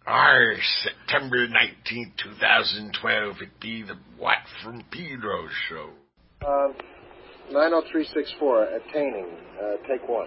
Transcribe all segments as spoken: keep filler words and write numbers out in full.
Our September nineteenth, two thousand twelve, it be the Watt from Pedro show. Um, nine oh three six four, attaining, uh, take one.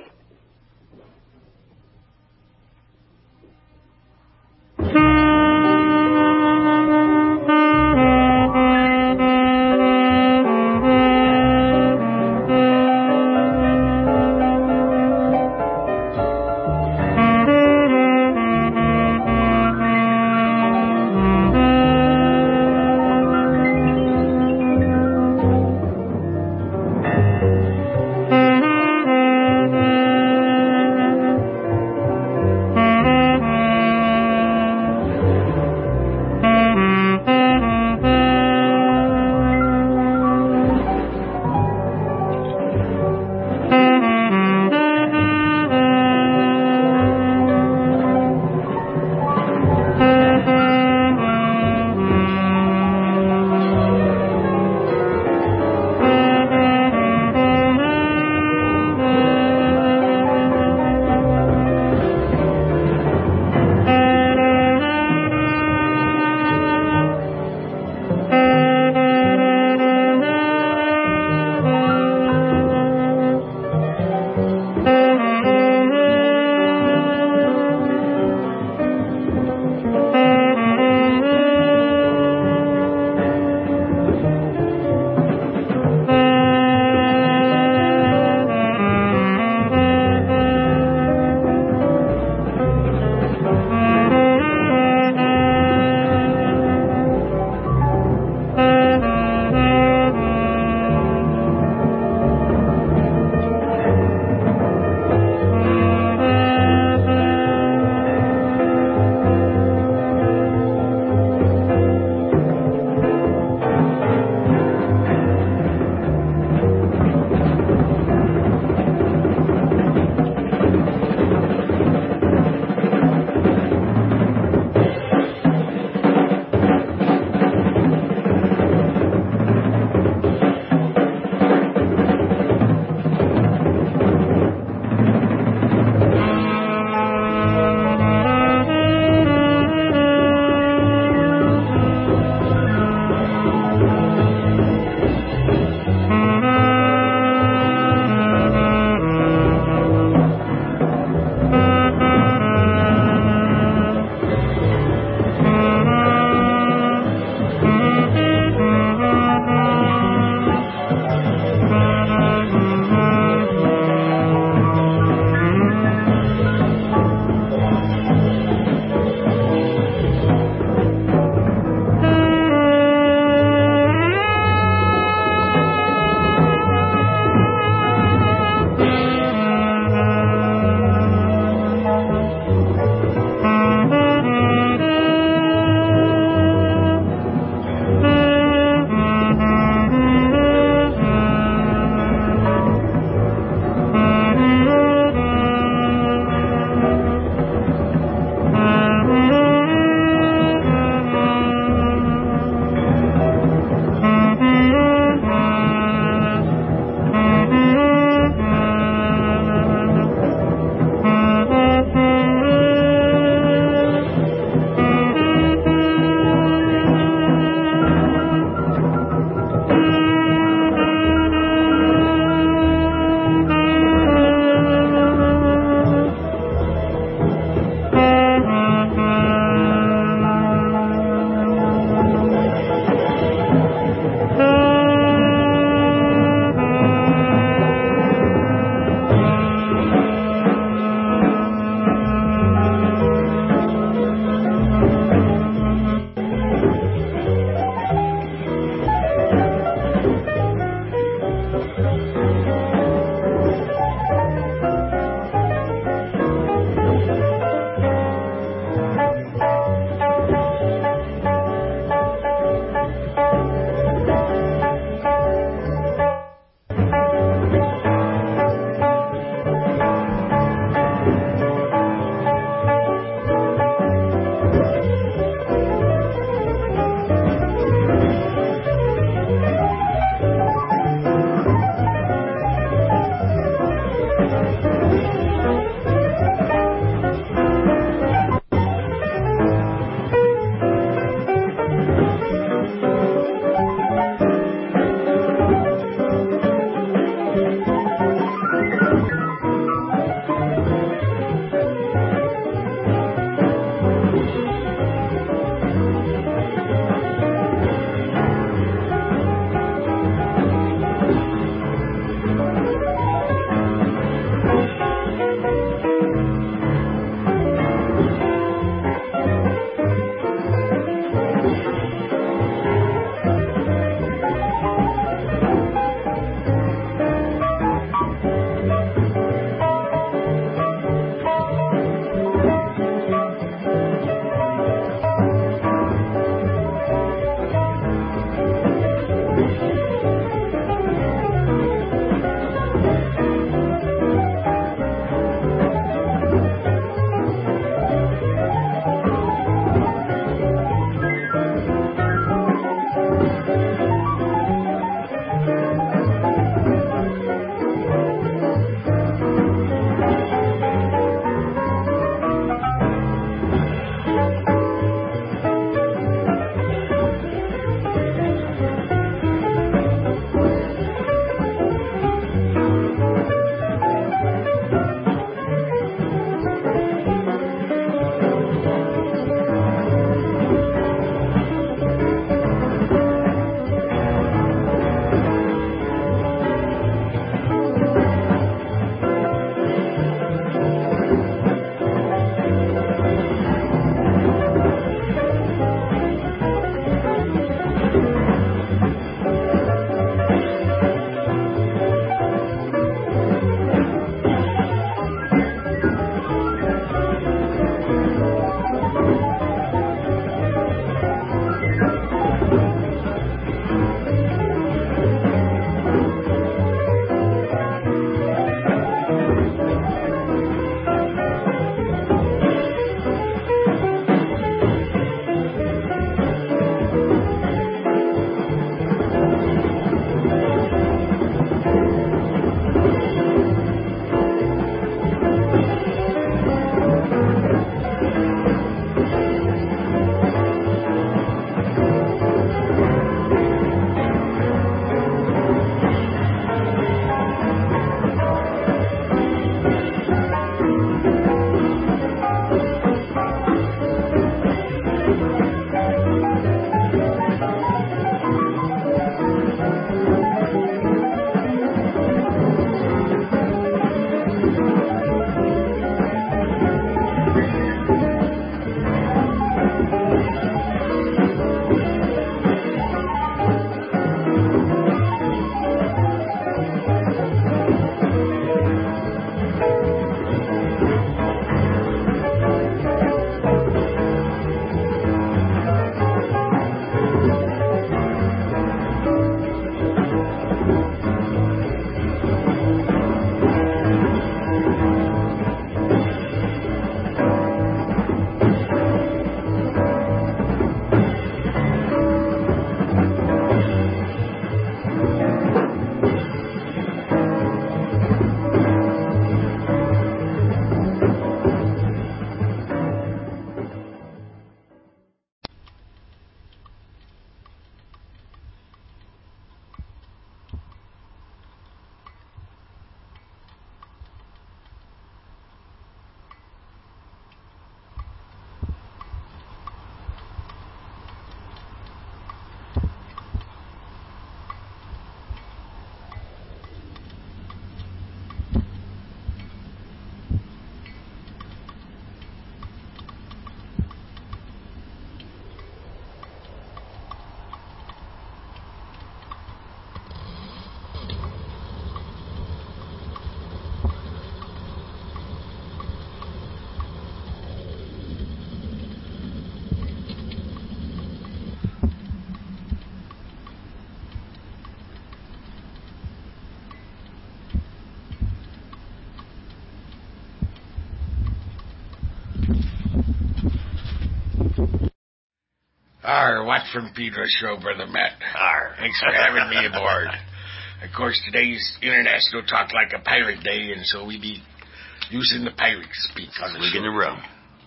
Our What from Pedro show, Brother Matt. Arr. Thanks for having me aboard. Of course, today's International Talk Like a Pirate Day, and so we be using the pirate speak on the We're show. gonna room.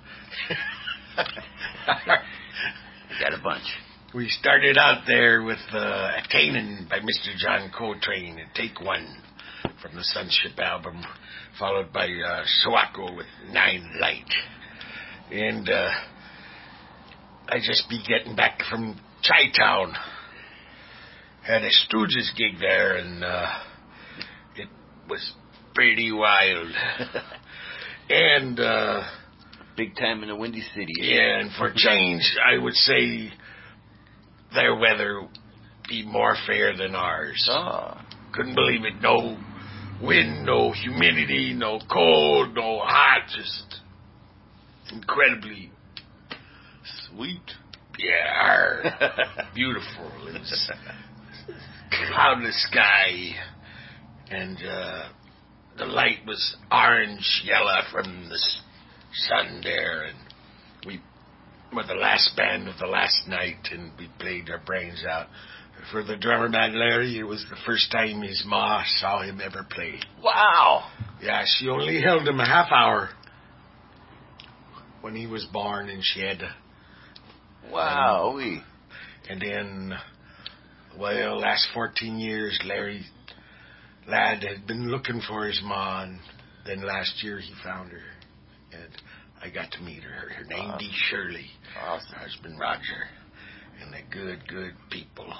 Got a bunch. We started out there with uh, Attaining by Mister John Coltrane and Take One from the Sunship album, followed by uh, Sowako with Nine Light. And uh, I just be getting back from Chi-Town. Had a Stooges gig there, and uh, it was pretty wild. and... Uh, Big time in the Windy City. Yeah, and for change, I would say their weather be more fair than ours. Oh. Couldn't believe it. No wind, no humidity, no cold, no hot. Just incredibly sweet. Yeah, beautiful. It was cloudless sky, and uh, the light was orange, yellow from the sun there, and we were the last band of the last night, and we played our brains out. For the drummer man Larry, it was the first time his ma saw him ever play. Wow. Yeah, she only held him a half hour when he was born, and she had to... Wow. And, and then, well, last fourteen years, Larry Ladd had been looking for his ma, and then last year he found her. And I got to meet her. Her name Awesome. Dee Shirley. Awesome. Her husband Roger. And they're good, good people.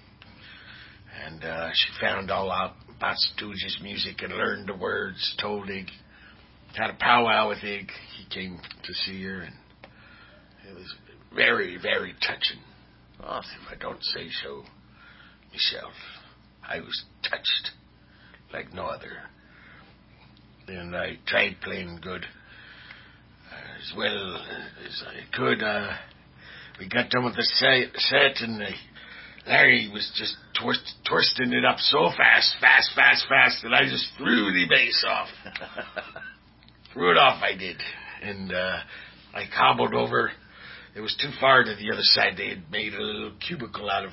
And uh, she found all out about Stooges music and learned the words, told Ig. Had a powwow with Ig. He came to see her, and it was very, very touching. Awesome. If I don't say so myself. I was touched like no other. And I tried playing good. As well as I could. Uh, we got done with the set, and uh, Larry was just twist, twisting it up so fast, fast, fast, fast, that I just threw the bass off. Threw it off, I did. And uh, I hobbled over. It was too far to the other side. They had made a little cubicle out of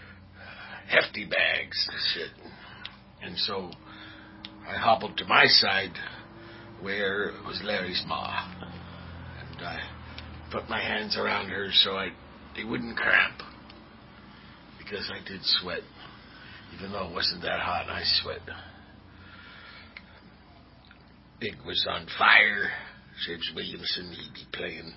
hefty bags and shit. And so I hobbled to my side, where was Larry's ma. I put my hands around her so I they wouldn't cramp, because I did sweat, even though it wasn't that hot. I sweat. Ig was on fire. James Williamson, he'd be playing,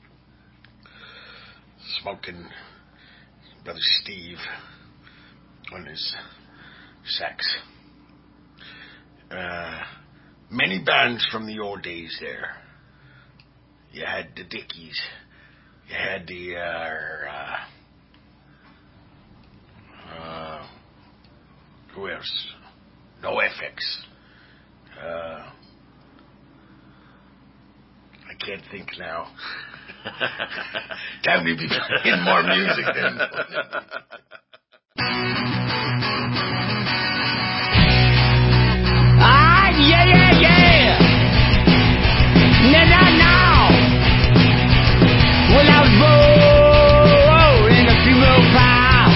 smoking. Brother Steve on his sax. Uh, many bands from the old days there. You had the Dickies. You had the, uh, uh, who else? No F X. Uh, I can't think now. Time to be playing more music then. Ah, yeah, yeah, yeah. No, no, no. Well, I was born in a funeral pile.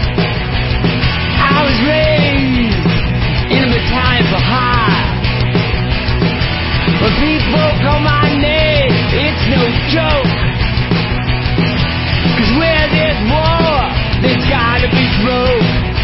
I was raised in a battalion for hire. When people call my name, it's no joke. 'Cause where there's war, there's gotta be smoke.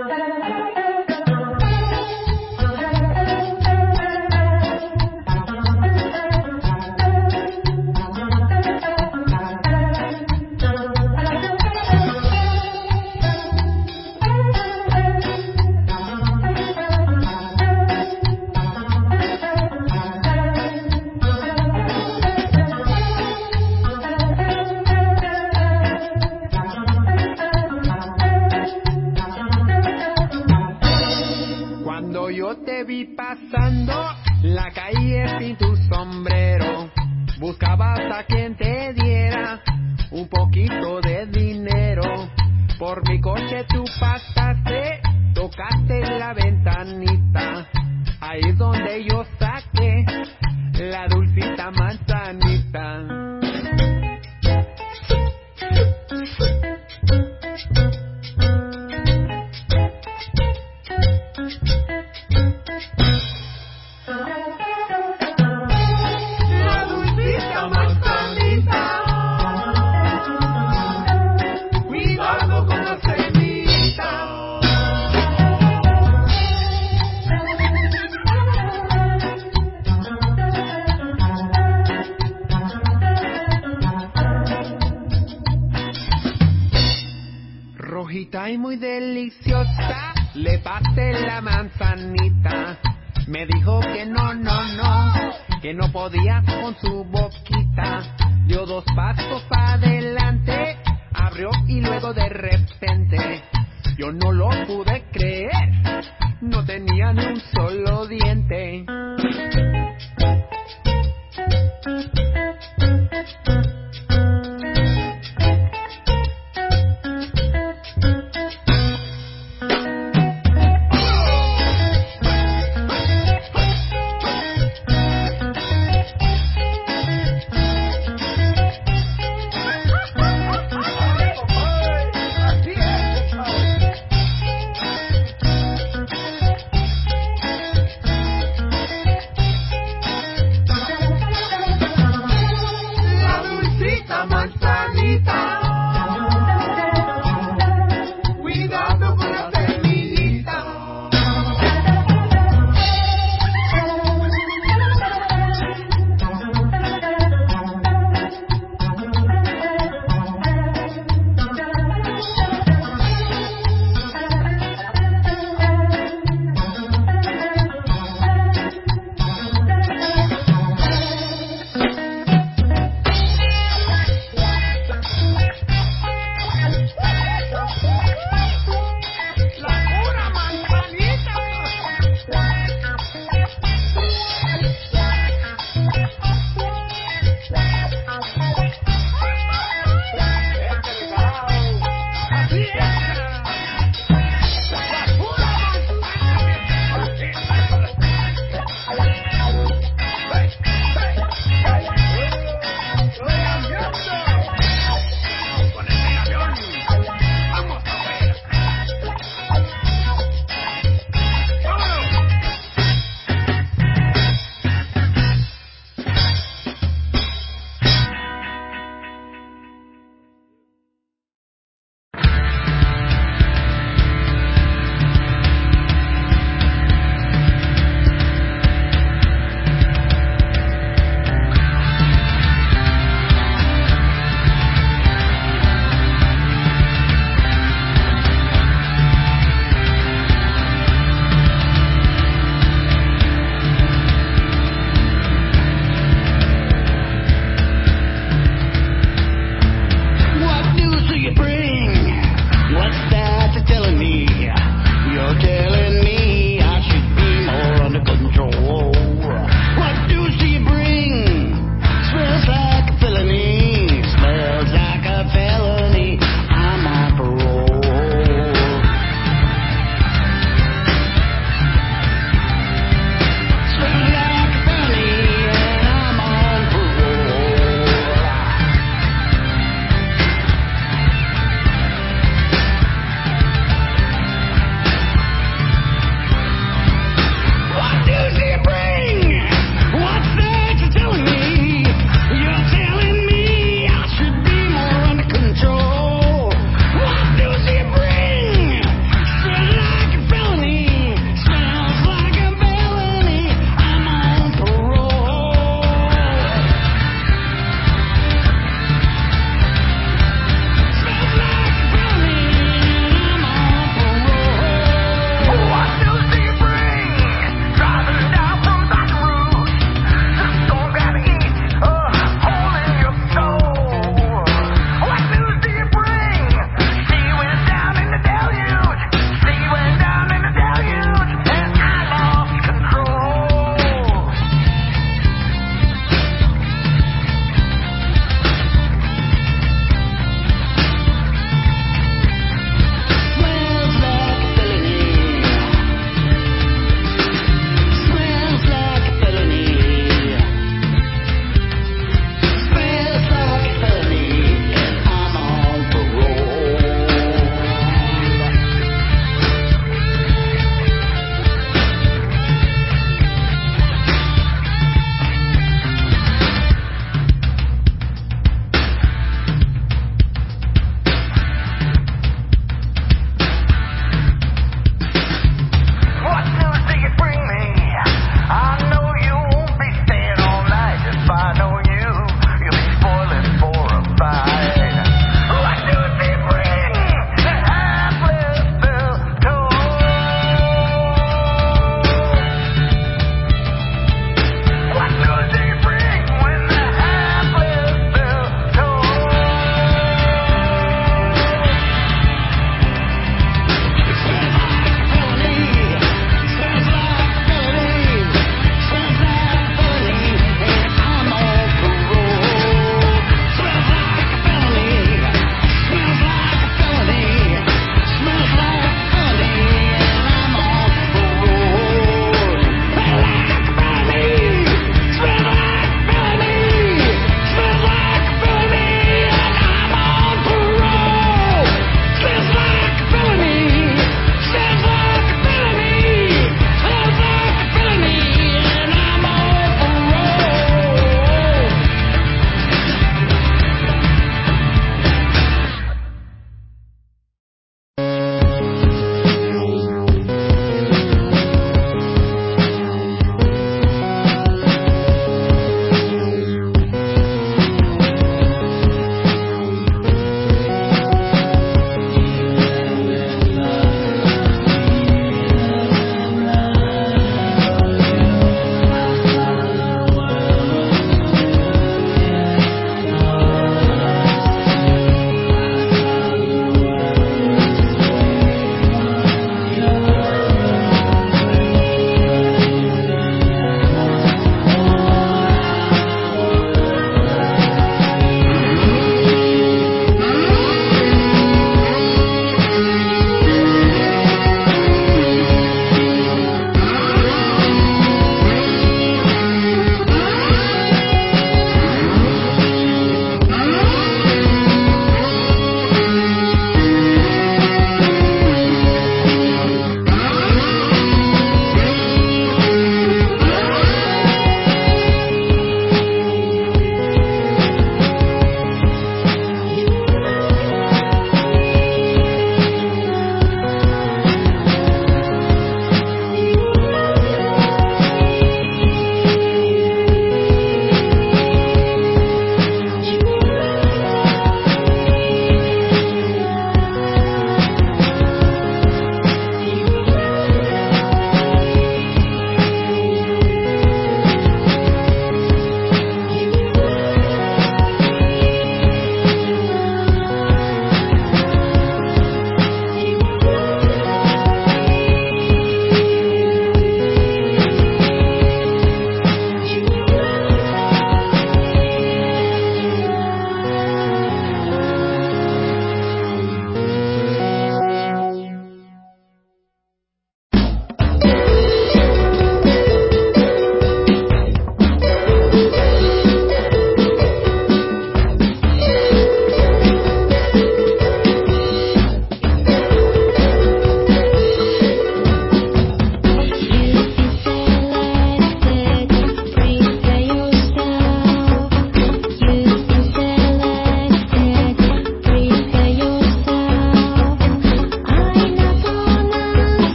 Y muy deliciosa, le pasé la manzanita. Me dijo que no, no, no, que no podía con su boquita. Dio dos pasos adelante, abrió y luego de repente, yo no lo pude creer, no tenía ni un solo diente.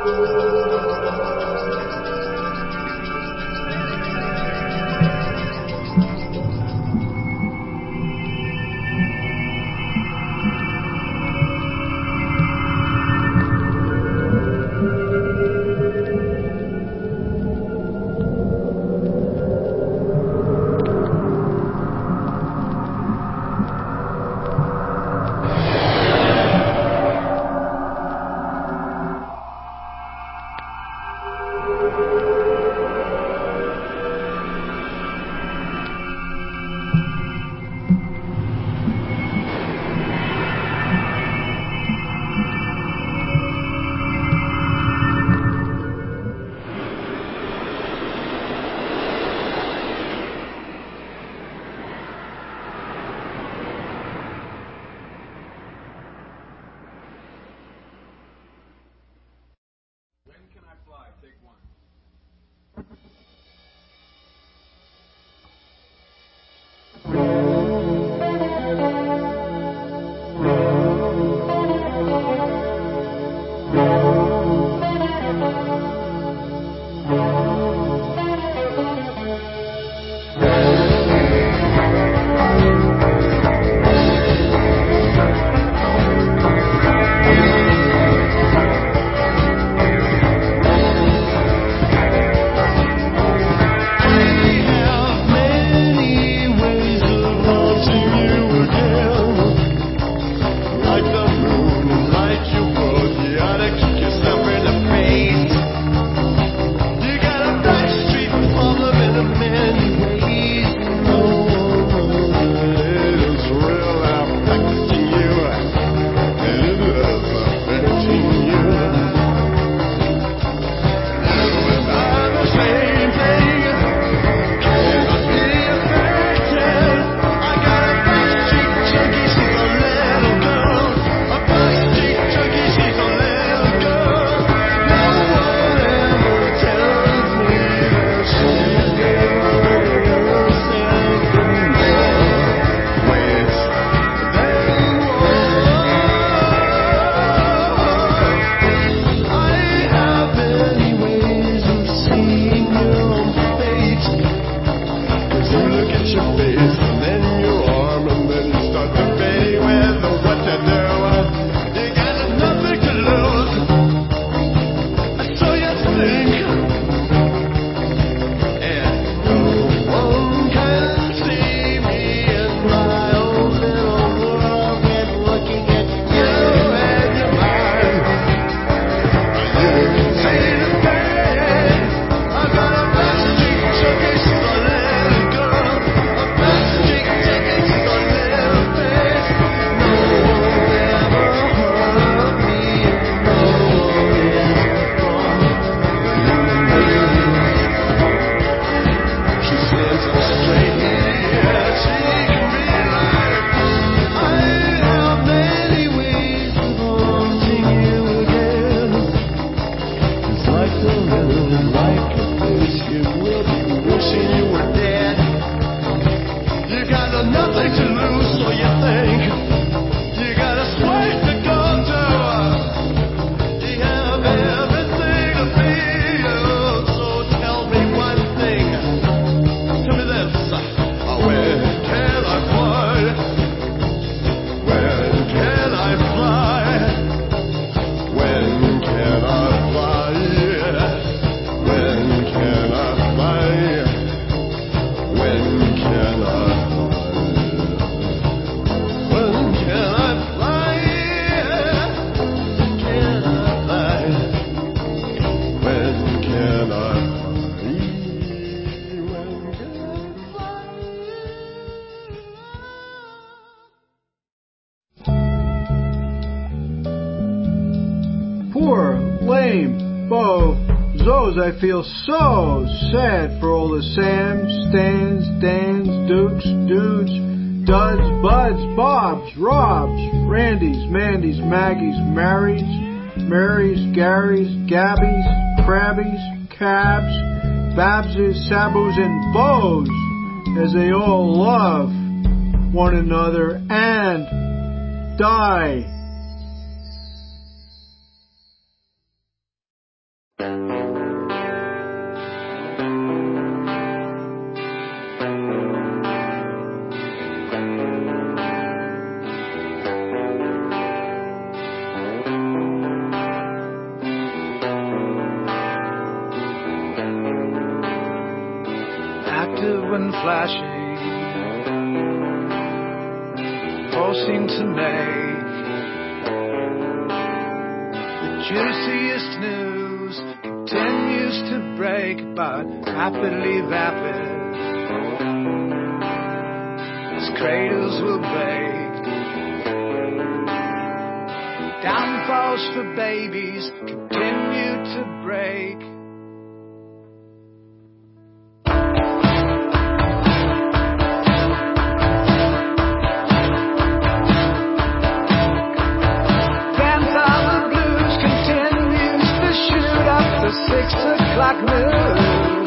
Poor, lame Bo Zos, I feel so sad for all the Sams, Stans, Dans, Dukes, Dudes, Duds, Buds, Bobs, Robs, Randys, Mandys, Maggies, Marys, Marys, Garys, Gabbies, Crabbies, Cabs, Babses, Sabos, and Bows, as they all love one another and die. flashing, forcing to make the juiciest news continues to break, but rapidly vapid as cradles will break. Downfalls for babies continue to break. Grandfather Blues continues to shoot up the six o'clock news.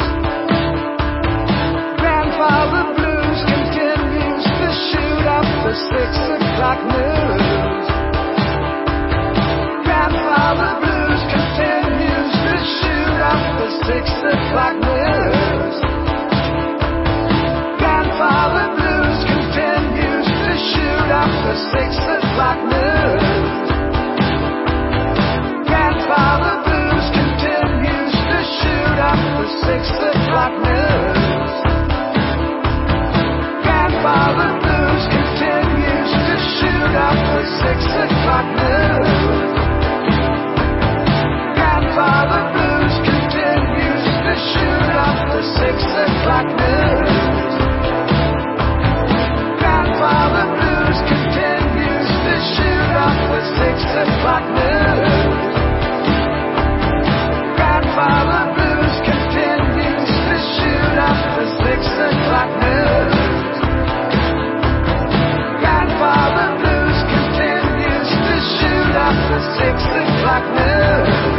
Grandfather Blues continues to shoot up the six o'clock news. Grandfather Blues continues to shoot up the six o'clock news. Grandfather Blues continues to shoot up the six o'clock news. Grandfather Blues continues to shoot up the six o'clock news. Grandfather Blues continues to shoot up the six o'clock news. Grandfather Blues continues to shoot up the six o'clock news. Grandfather Blues continues to shoot up the six o'clock news. Grandfather Blues continues to shoot up the six o'clock news. Grandfather Blues continues to shoot up the six o'clock news.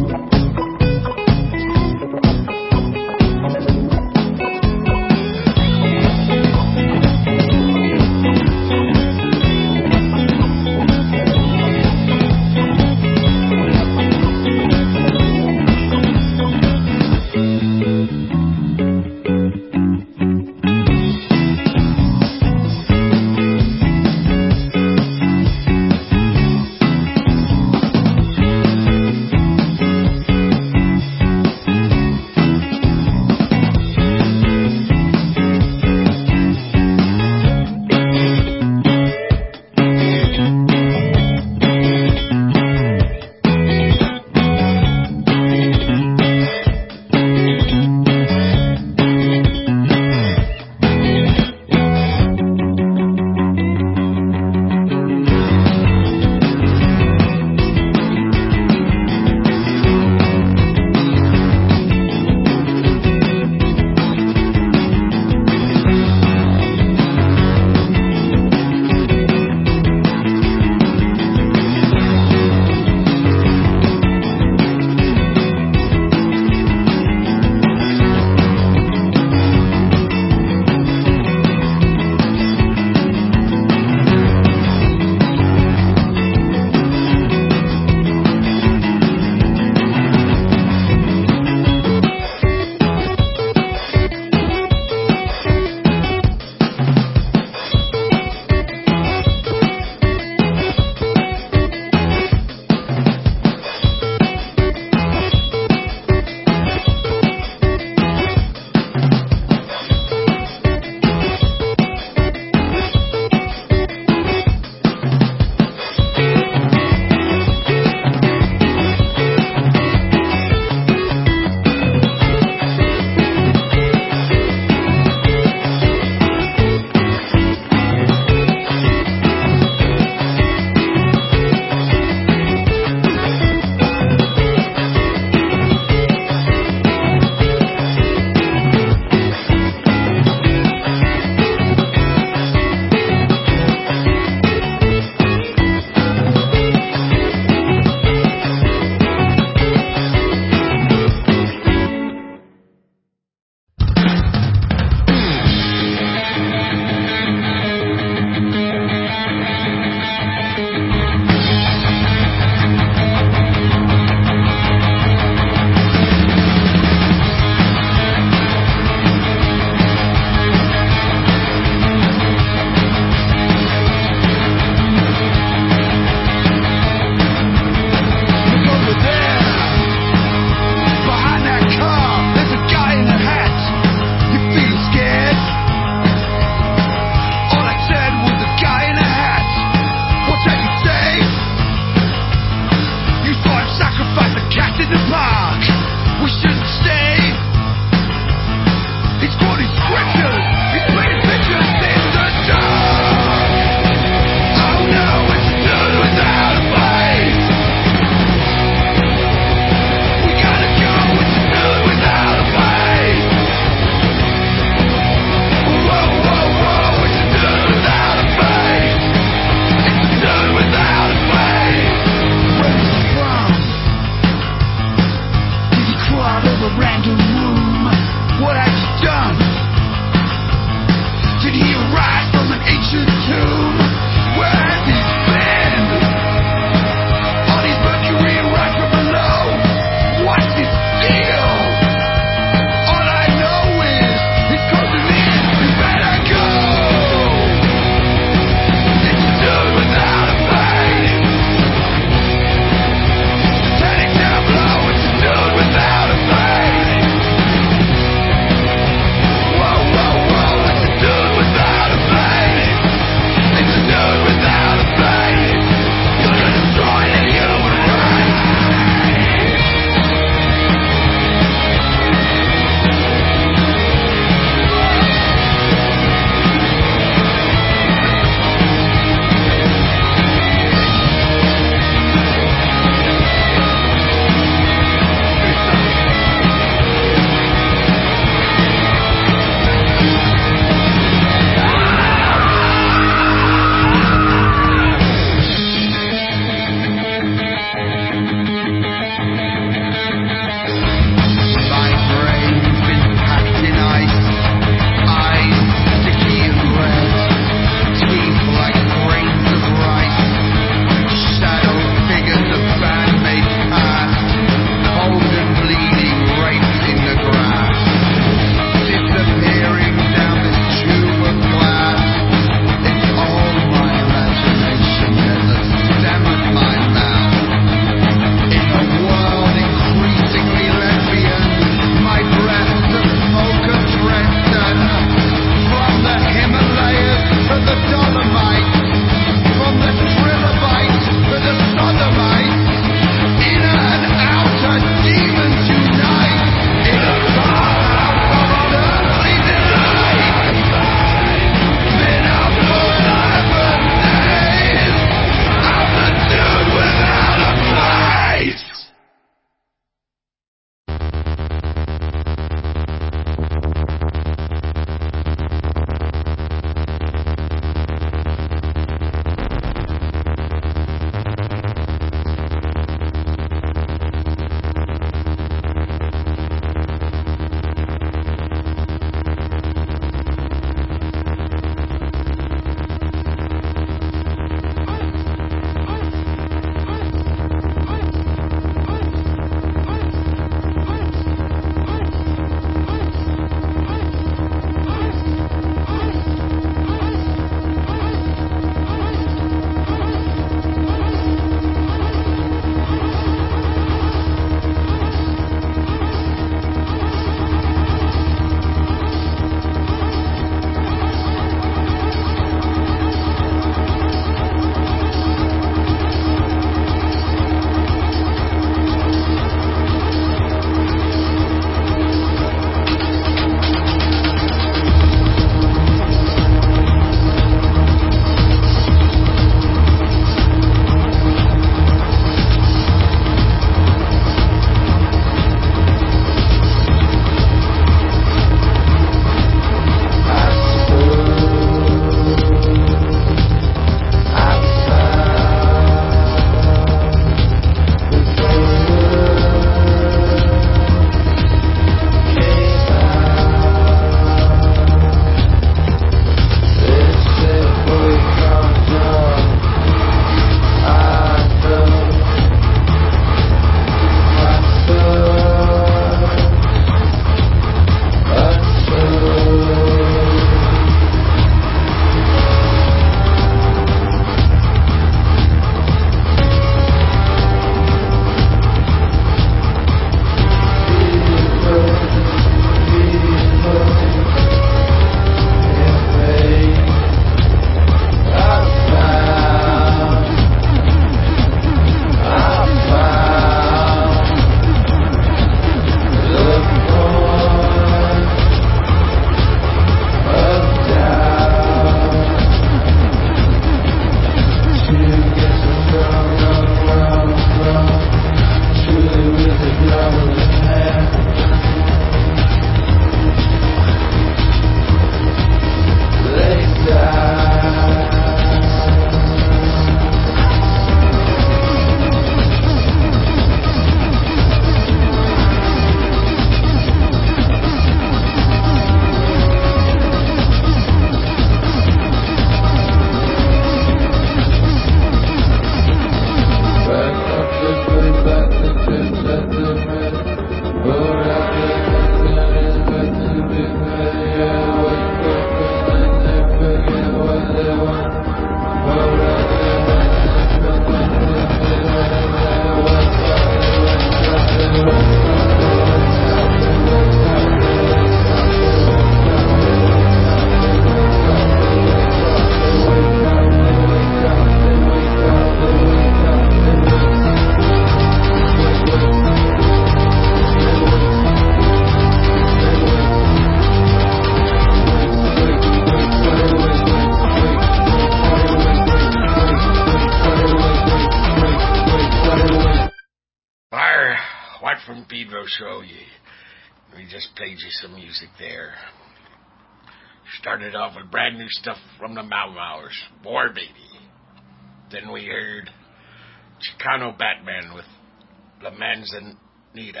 Pedro show, you, we just played you some music there. Started off with brand new stuff from the Mau Mauers, War Baby. Then we heard Chicano Batman with La Manzanita.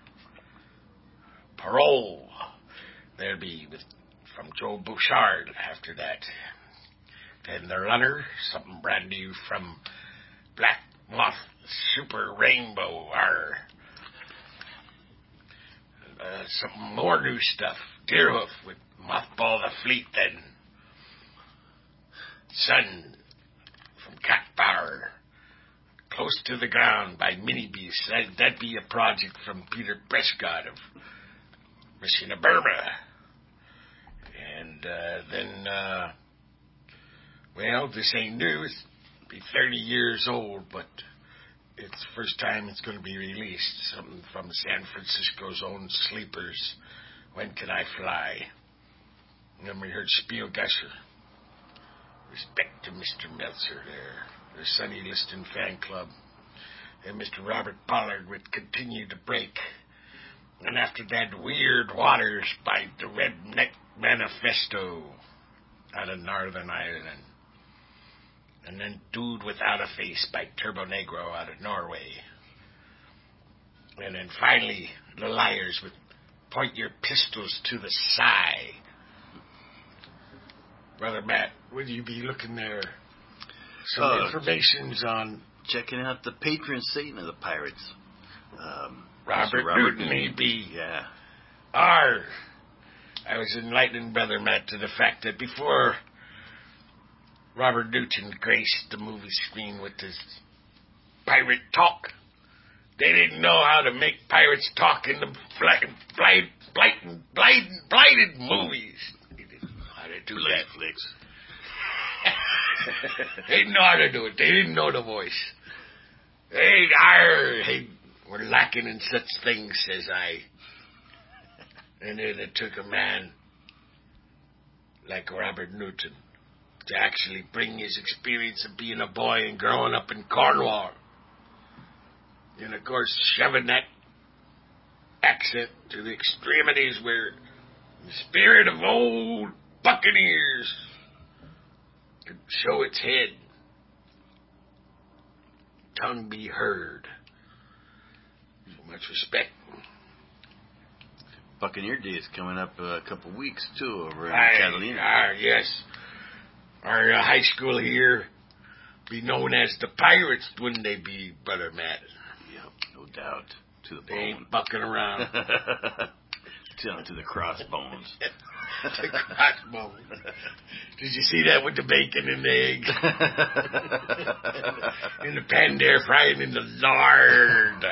Parole. There'll be with, from Joe Bouchard after that. Then The Runner, something brand new from Black Moth Super Rainbow. Our, uh, some more new stuff. Deerhoof with Mothball the Fleet. Then Sun from Cat Power. Close to the Ground by Mini Beast. That, that'd be a project from Peter Prescott of Mission of Burma. And uh, then, uh, well, this ain't new. It's be thirty years old, but it's the first time it's going to be released. Something from San Francisco's own Sleepers. When Can I Fly? And then we heard Spielgusher. Respect to Mister Meltzer there. The Sonny Liston fan club. And Mister Robert Pollard would continue to break. And after that, Weird Waters by the Redneck Manifesto out of Northern Ireland. And then Dude Without a Face by Turbo Negro out of Norway. And then finally, The Liars with Point Your Pistols to the Side. Brother Matt, would you be looking there? Some Uh, information's on Checking out the patron saint of the Pirates. Um, Robert, Mister Robert Newton, E B. Yeah. R. I was enlightening Brother Matt to the fact that before Robert Newton graced the movie screen with his pirate talk, they didn't know how to make pirates talk in the blight, blight, blight, blight, blighted movies. They didn't know how to do that. Flicks. They didn't know how to do it. They didn't know the voice. Hey, arr, hey, we're lacking in such things, says I. And then it took a man like Robert Newton to actually bring his experience of being a boy and growing up in Cornwall. And, of course, shoving that accent to the extremities where the spirit of old buccaneers could show its head. Tongue be heard. So much respect. Buccaneer Day is coming up uh, a couple weeks, too, over in Aye, Catalina. ah, yes. Our uh, high school here be known as the Pirates, wouldn't they be, Brother Matt? Yep, no doubt. To the They bone. ain't bucking around. Down to the crossbones. The crossbones. Did you see that with the bacon and the egg? In the pan there, frying in the lard.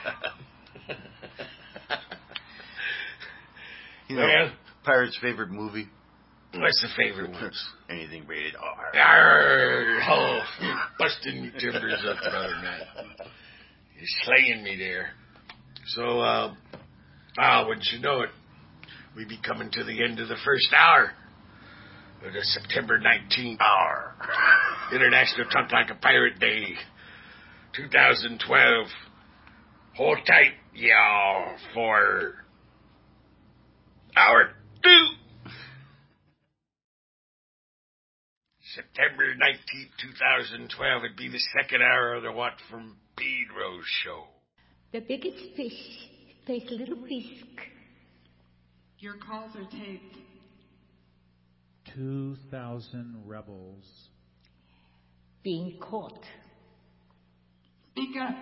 You know, Well, Pirate's favorite movie? what's the favorite one? Anything rated R. Arr, oh, you're busting your timbers up, Brother Matt. You're slaying me there. So, uh, ah, wouldn't you know it, we be coming to the end of the first hour of the September nineteenth hour. International Talk Like a Pirate Day, twenty twelve. Hold tight, y'all, for hour two. September nineteenth, twenty twelve. It'd be the second hour of the What from Pedro show. The biggest fish face a little whisk. Your calls are taped. Two thousand rebels. Being caught. Speak up.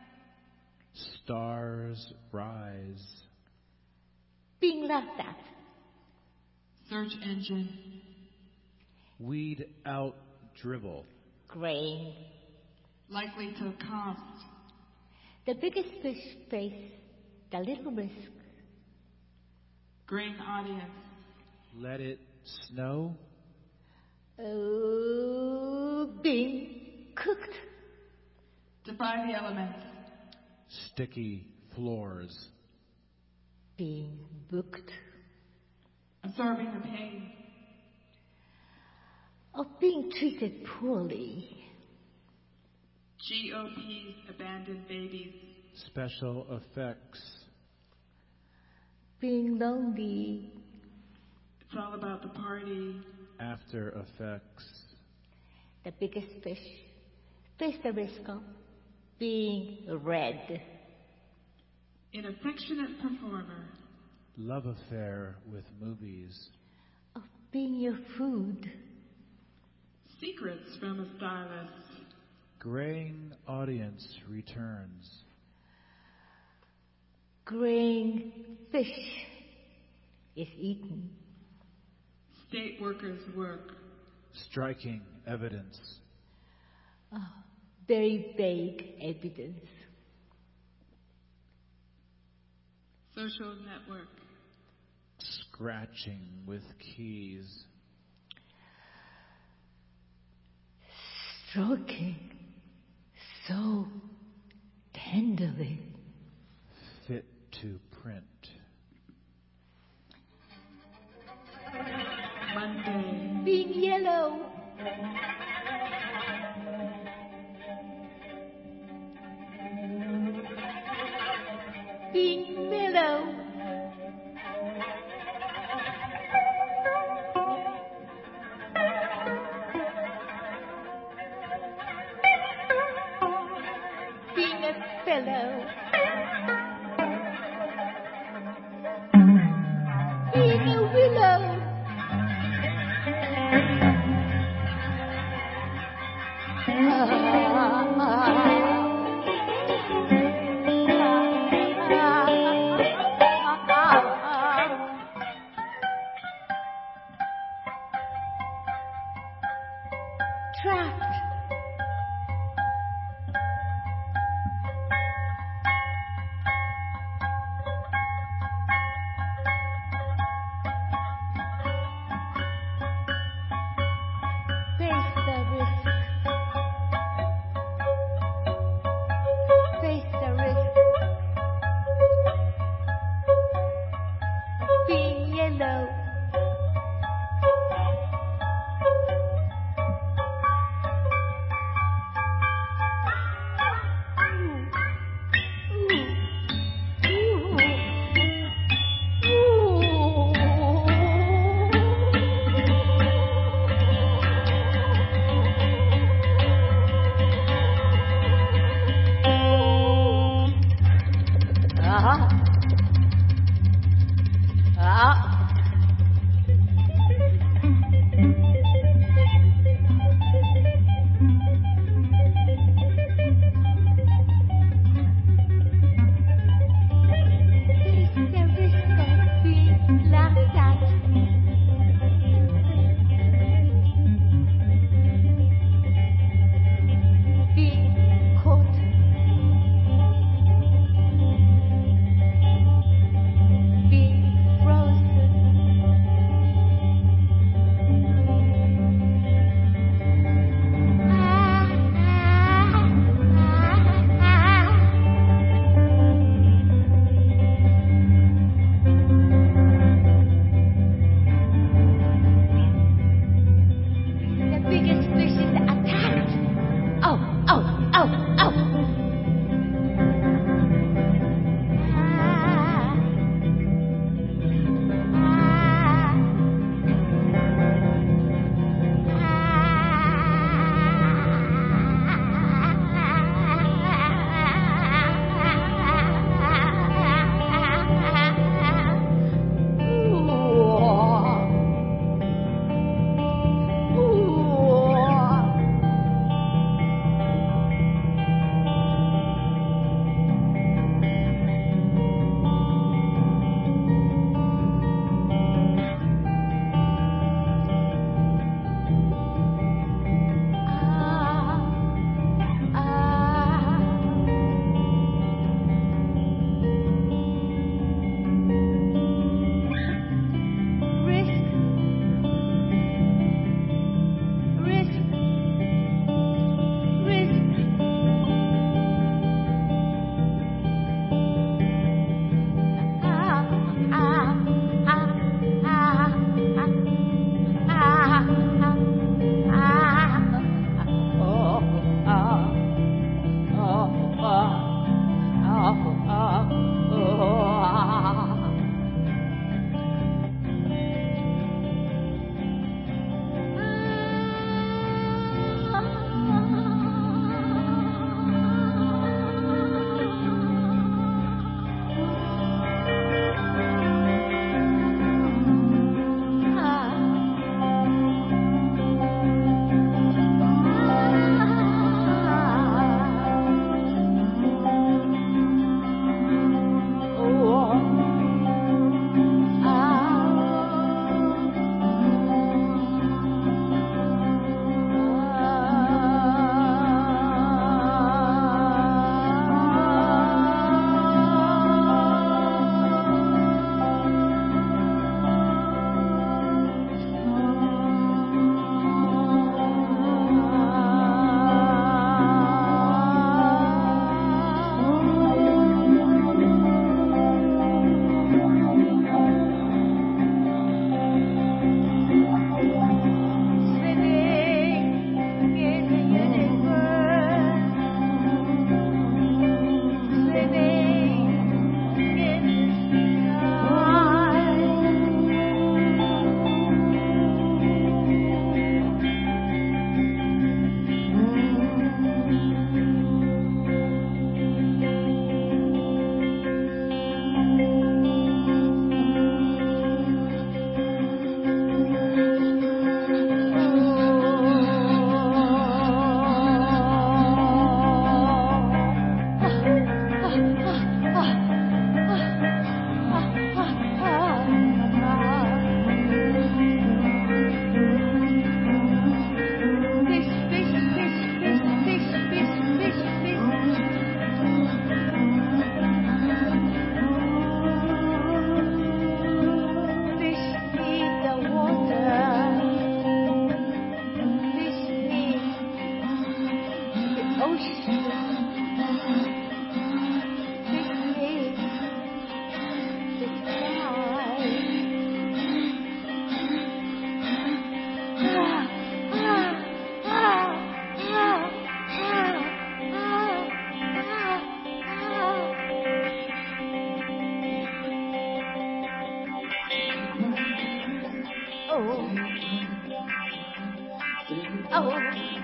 Stars rise. Being laughed at. Search engine. Weed out dribble. Grain. Likely to cost. The biggest fish face the little risk. Green audience. Let it snow. Oh, being cooked. Defy the elements. Sticky floors. Being booked. Absorbing the pain. Of being treated poorly. G O P's abandoned babies. Special effects. being lonely. It's all about the party. After effects. The biggest fish face the risk of being red. An affectionate performer. Love affair with movies. Of being your food. Secrets from a stylist. Graying audience returns. Graying fish is eaten. State workers' work. Striking evidence. Oh, very vague evidence. Social network. Scratching with keys. Stroking so tenderly. Fit to print. Monday. Being yellow. Being mellow. Being a fellow. Being a willow. Trapped. Oh. Oh.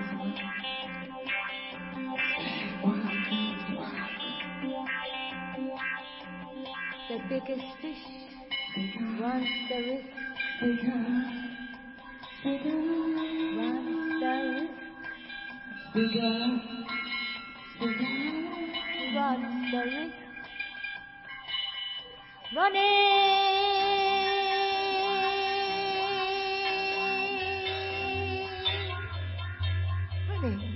The biggest fish runs the risk. Runs the risk. Runs the risk. Running. Running.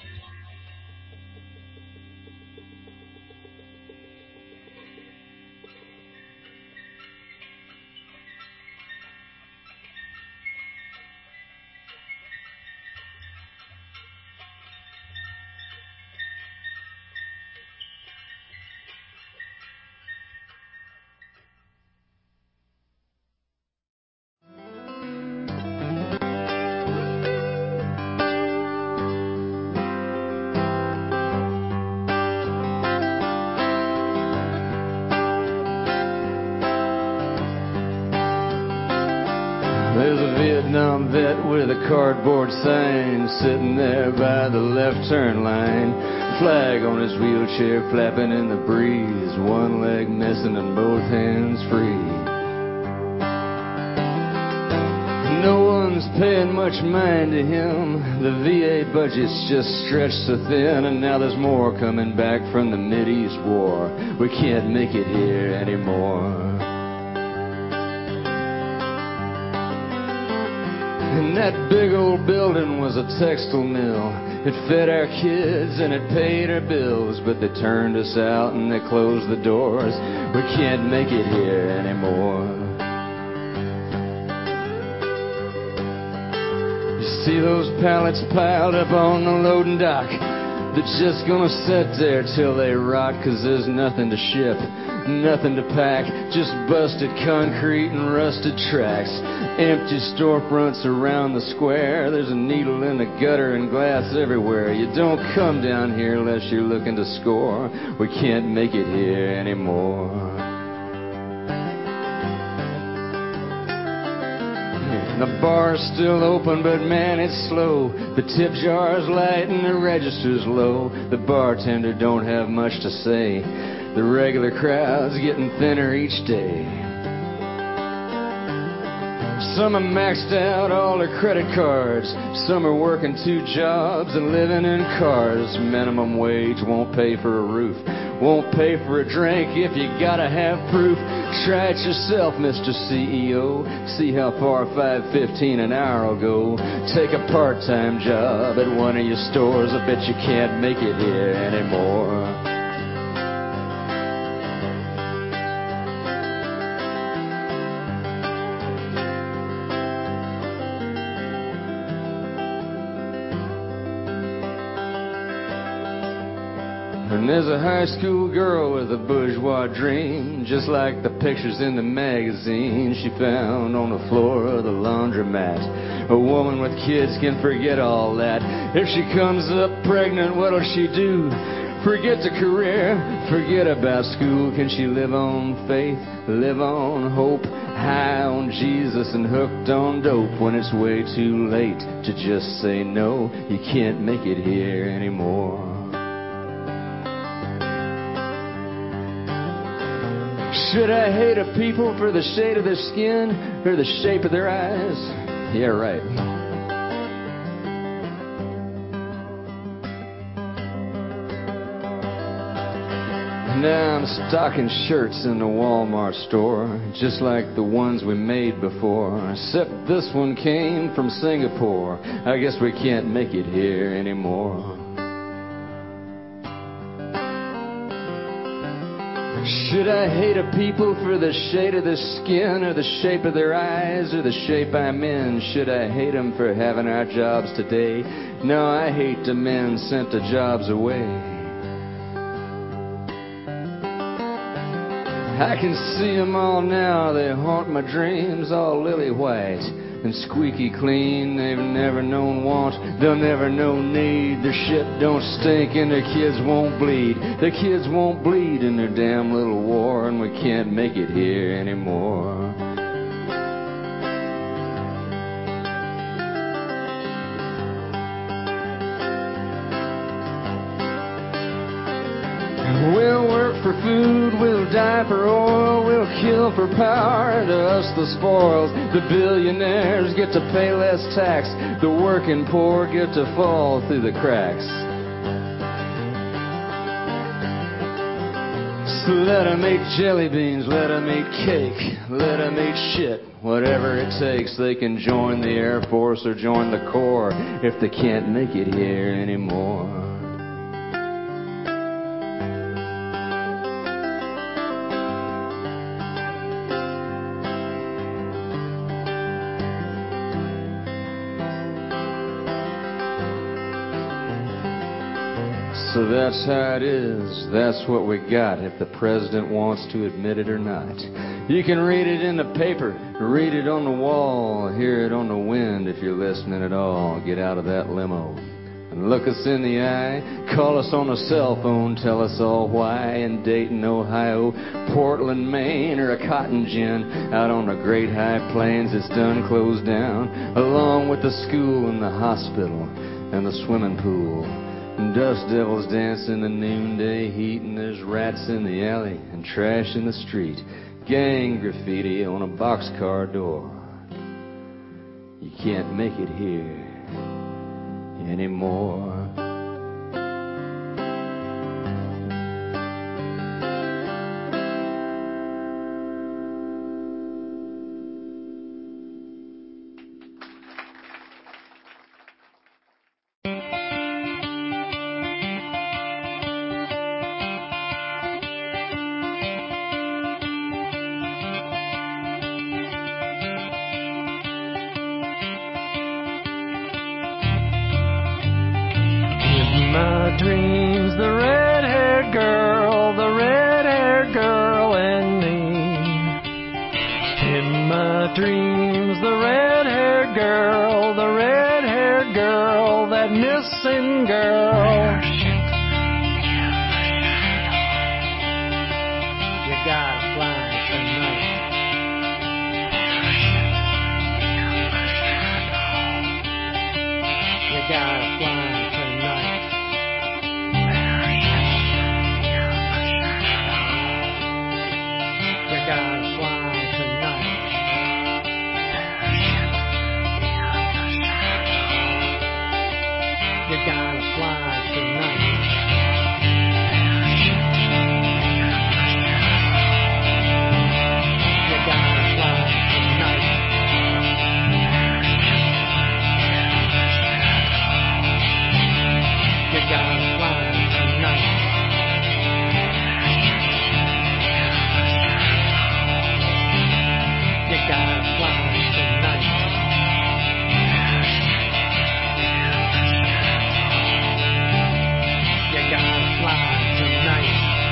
There's a Vietnam vet with a cardboard sign sitting there by the left turn line. Flag on his wheelchair flapping in the breeze, one leg missing and both hands free. No one's paying much mind to him. The V A budget's just stretched so thin, and now there's more coming back from the Mideast war. We can't make it here anymore. And that big old building was a textile mill. It fed our kids and it paid our bills, but they turned us out and they closed the doors. We can't make it here anymore. You see those pallets piled up on the loading dock? They're just gonna sit there till they rot, 'cause there's nothing to ship, nothing to pack, just busted concrete and rusted tracks. Empty storefronts around the square. There's a needle in the gutter and glass everywhere. You don't come down here unless you're looking to score. We can't make it here anymore. The bar's still open, but man, it's slow. The tip jar's light and the register's low. The bartender don't have much to say. The regular crowd's getting thinner each day. Some are maxed out all their credit cards. Some are working two jobs and living in cars. Minimum wage won't pay for a roof, won't pay for a drink if you gotta have proof. Try it yourself, Mister C E O. See how far five fifteen an hour will go. Take a part-time job at one of your stores. I bet you can't make it here anymore. And there's a high school girl with a bourgeois dream, just like the pictures in the magazine she found on the floor of the laundromat. A woman with kids can forget all that. If she comes up pregnant, what'll she do? Forget the career, forget about school. Can she live on faith, live on hope, high on Jesus and hooked on dope, when it's way too late to just say no? You can't make it here anymore. Should I hate a people for the shade of their skin or the shape of their eyes? Yeah, right. Now I'm stocking shirts in the Walmart store, just like the ones we made before, except this one came from Singapore. I guess we can't make it here anymore. Should I hate a people for the shade of their skin or the shape of their eyes or the shape I'm in? Should I hate them for having our jobs today? No, I hate the men sent the jobs away. I can see them all now, they haunt my dreams, all lily white and squeaky clean. They've never known want, they'll never know need. Their shit don't stink and their kids won't bleed. Their kids won't bleed in their damn little war, and we can't make it here anymore. die for oil, we'll kill for power. To us the spoils, the billionaires get to pay less tax. The working poor get to fall through the cracks. So let 'em eat jelly beans, let 'em eat cake, let 'em eat shit. Whatever it takes, they can join the Air Force or join the Corps if they can't make it here anymore. So that's how it is, that's what we got, if the president wants to admit it or not. You can read it in the paper, read it on the wall, hear it on the wind if you're listening at all. Get out of that limo and look us in the eye. Call us on a cell phone, tell us all why. In Dayton, Ohio, Portland, Maine, or a cotton gin out on the great high plains, it's done closed down, along with the school and the hospital and the swimming pool. Dust devils dance in the noonday heat, and there's rats in the alley and trash in the street. Gang graffiti on a boxcar door. You can't make it here anymore. Dreams, the red-haired girl, the red-haired girl and me. In my dreams, the red-haired girl, the red-haired girl, that missing girl. You gotta fly tonight. You gotta fly tonight. You gotta fly tonight. You gotta fly tonight. You gotta fly tonight. You gotta fly tonight. You gotta fly tonight. You gotta fly tonight.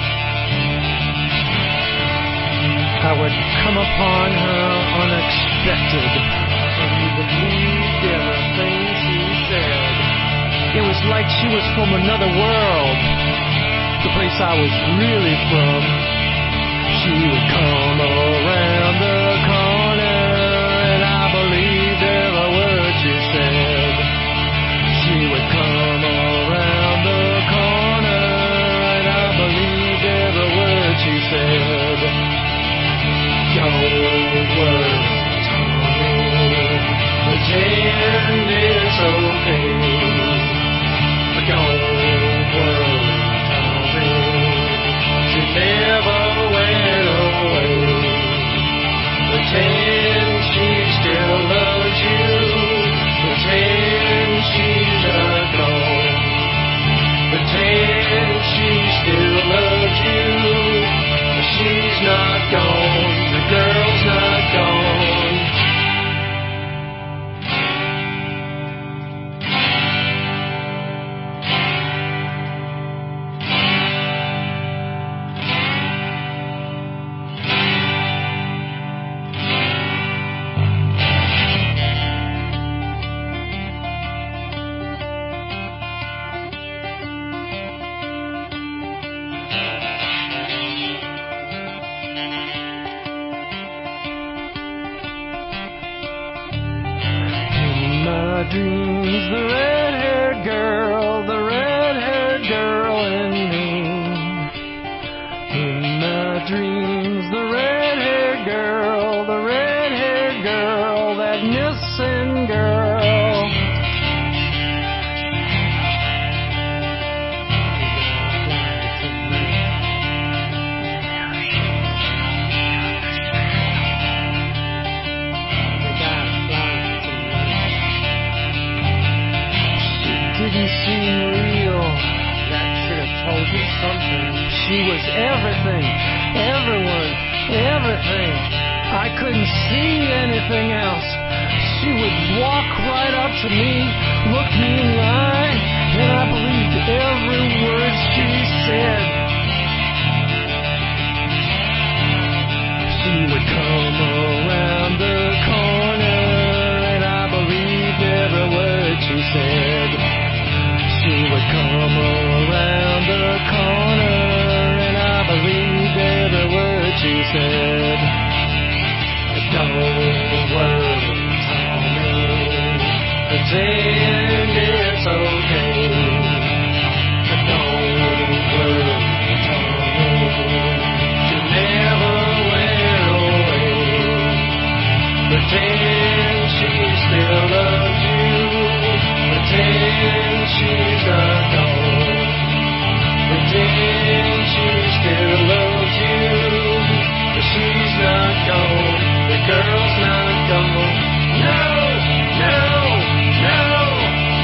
I would come upon her unexpected, and you would believe everything she said. It was like she was from another world, the place I was really from. She would come around the corner, and I believed every word she said. She would come around the corner, and I believed every word she said. Don't worry, Tommy, pretend it's okay. Don't worry, Tommy, she never went away. Pretend she still loves you. Pretend she's not gone. Pretend she still loves you. But she's not gone. The girl's not gone. Dreams, the red-haired girl, the red-haired girl and me. In my dreams. She was everything, everyone, everything. I couldn't see anything else. She would walk right up to me, look me in the eye, and I believed every word she said. She would come around the corner, and I believed every word she said. She would come around the corner, and I believed every word she said. Don't worry, Tommy, pretend it's okay. Don't worry, Tommy, you never went away. Pretend she still loves you. Pretend she's not gone. Pretend she still loves you. But she's not gone. The girl's not gone. No, no, no,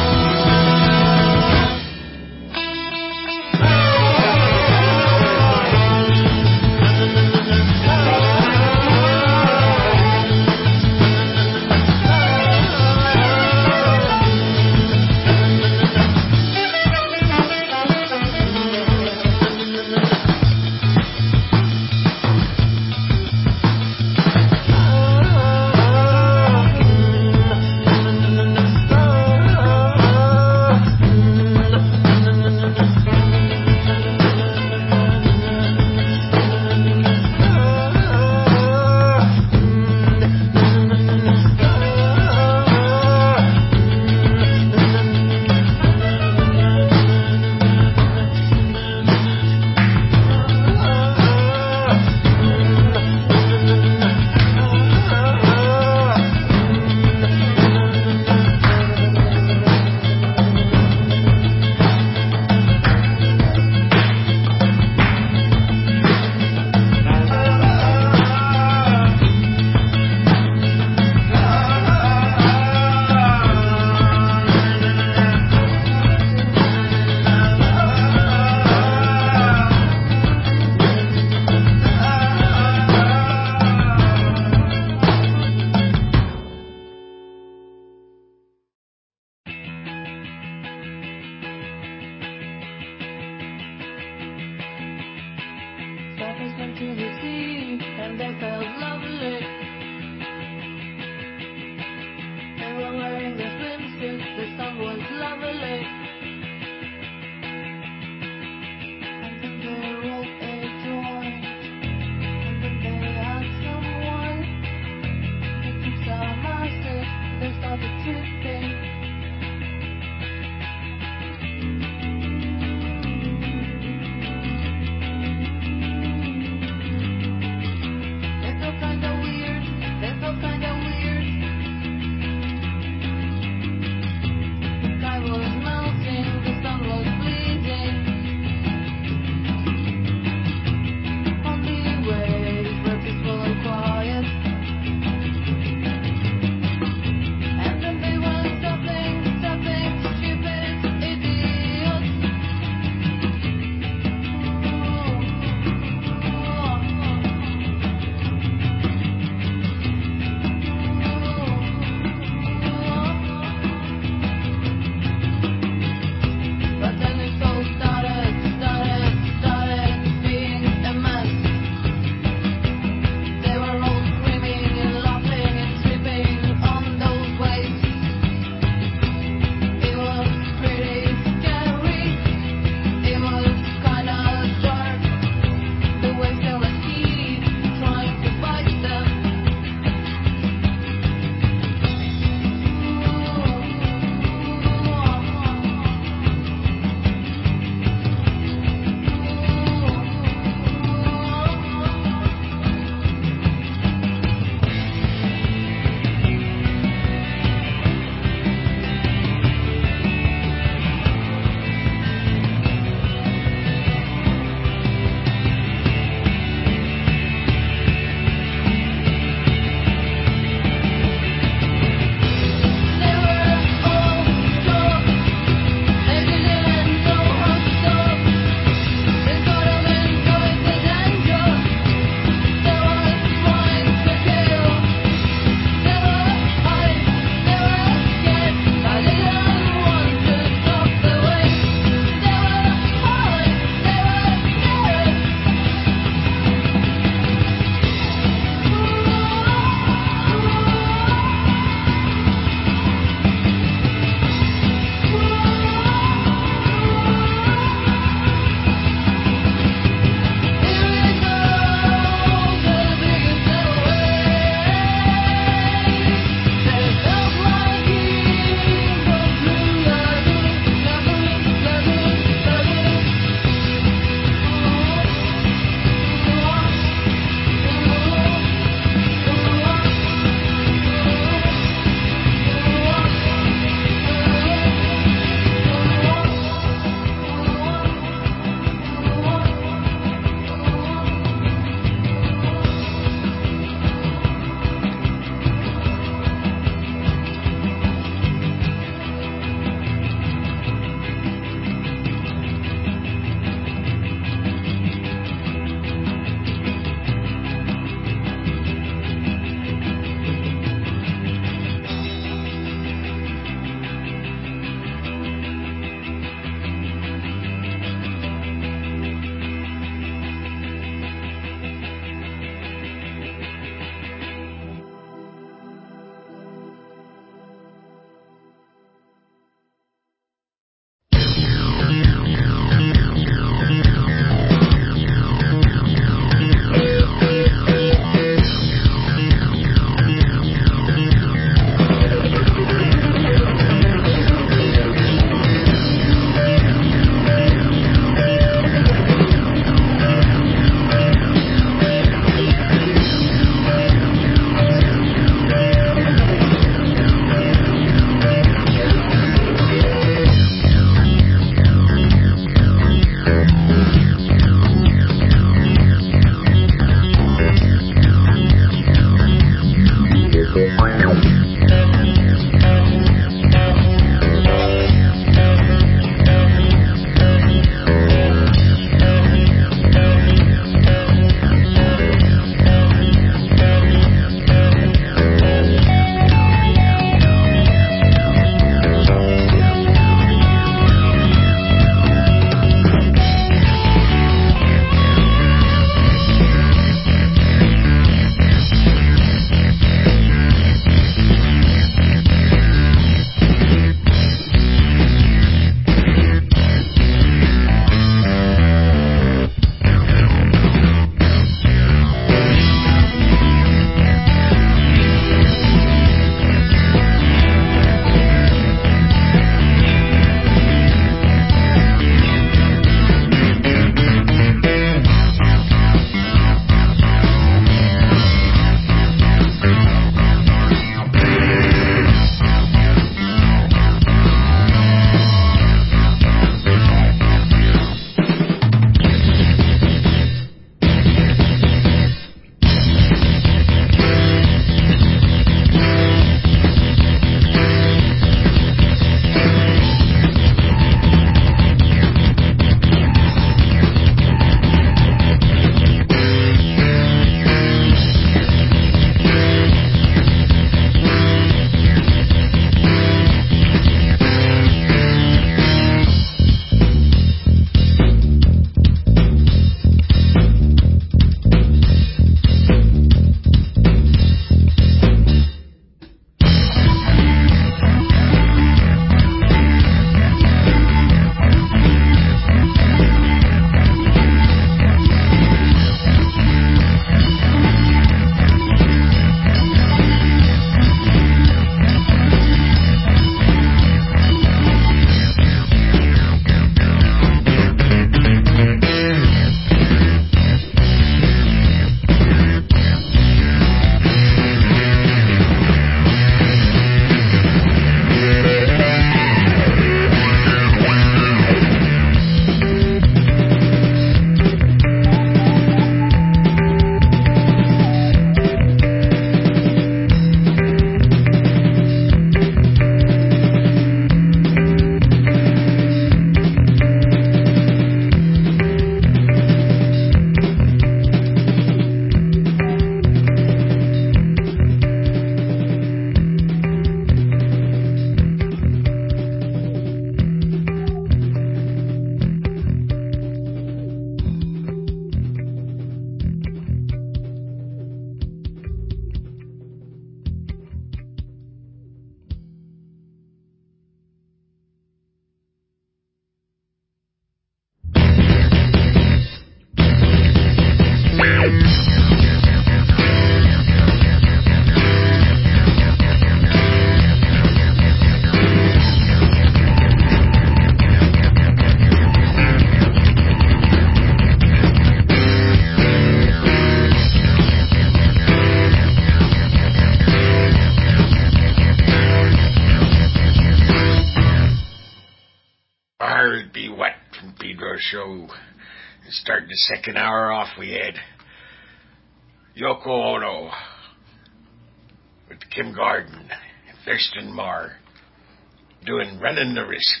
show. And starting the second hour off, we had Yoko Ono with Kim Gordon and Thurston Moore doing Running the Risk.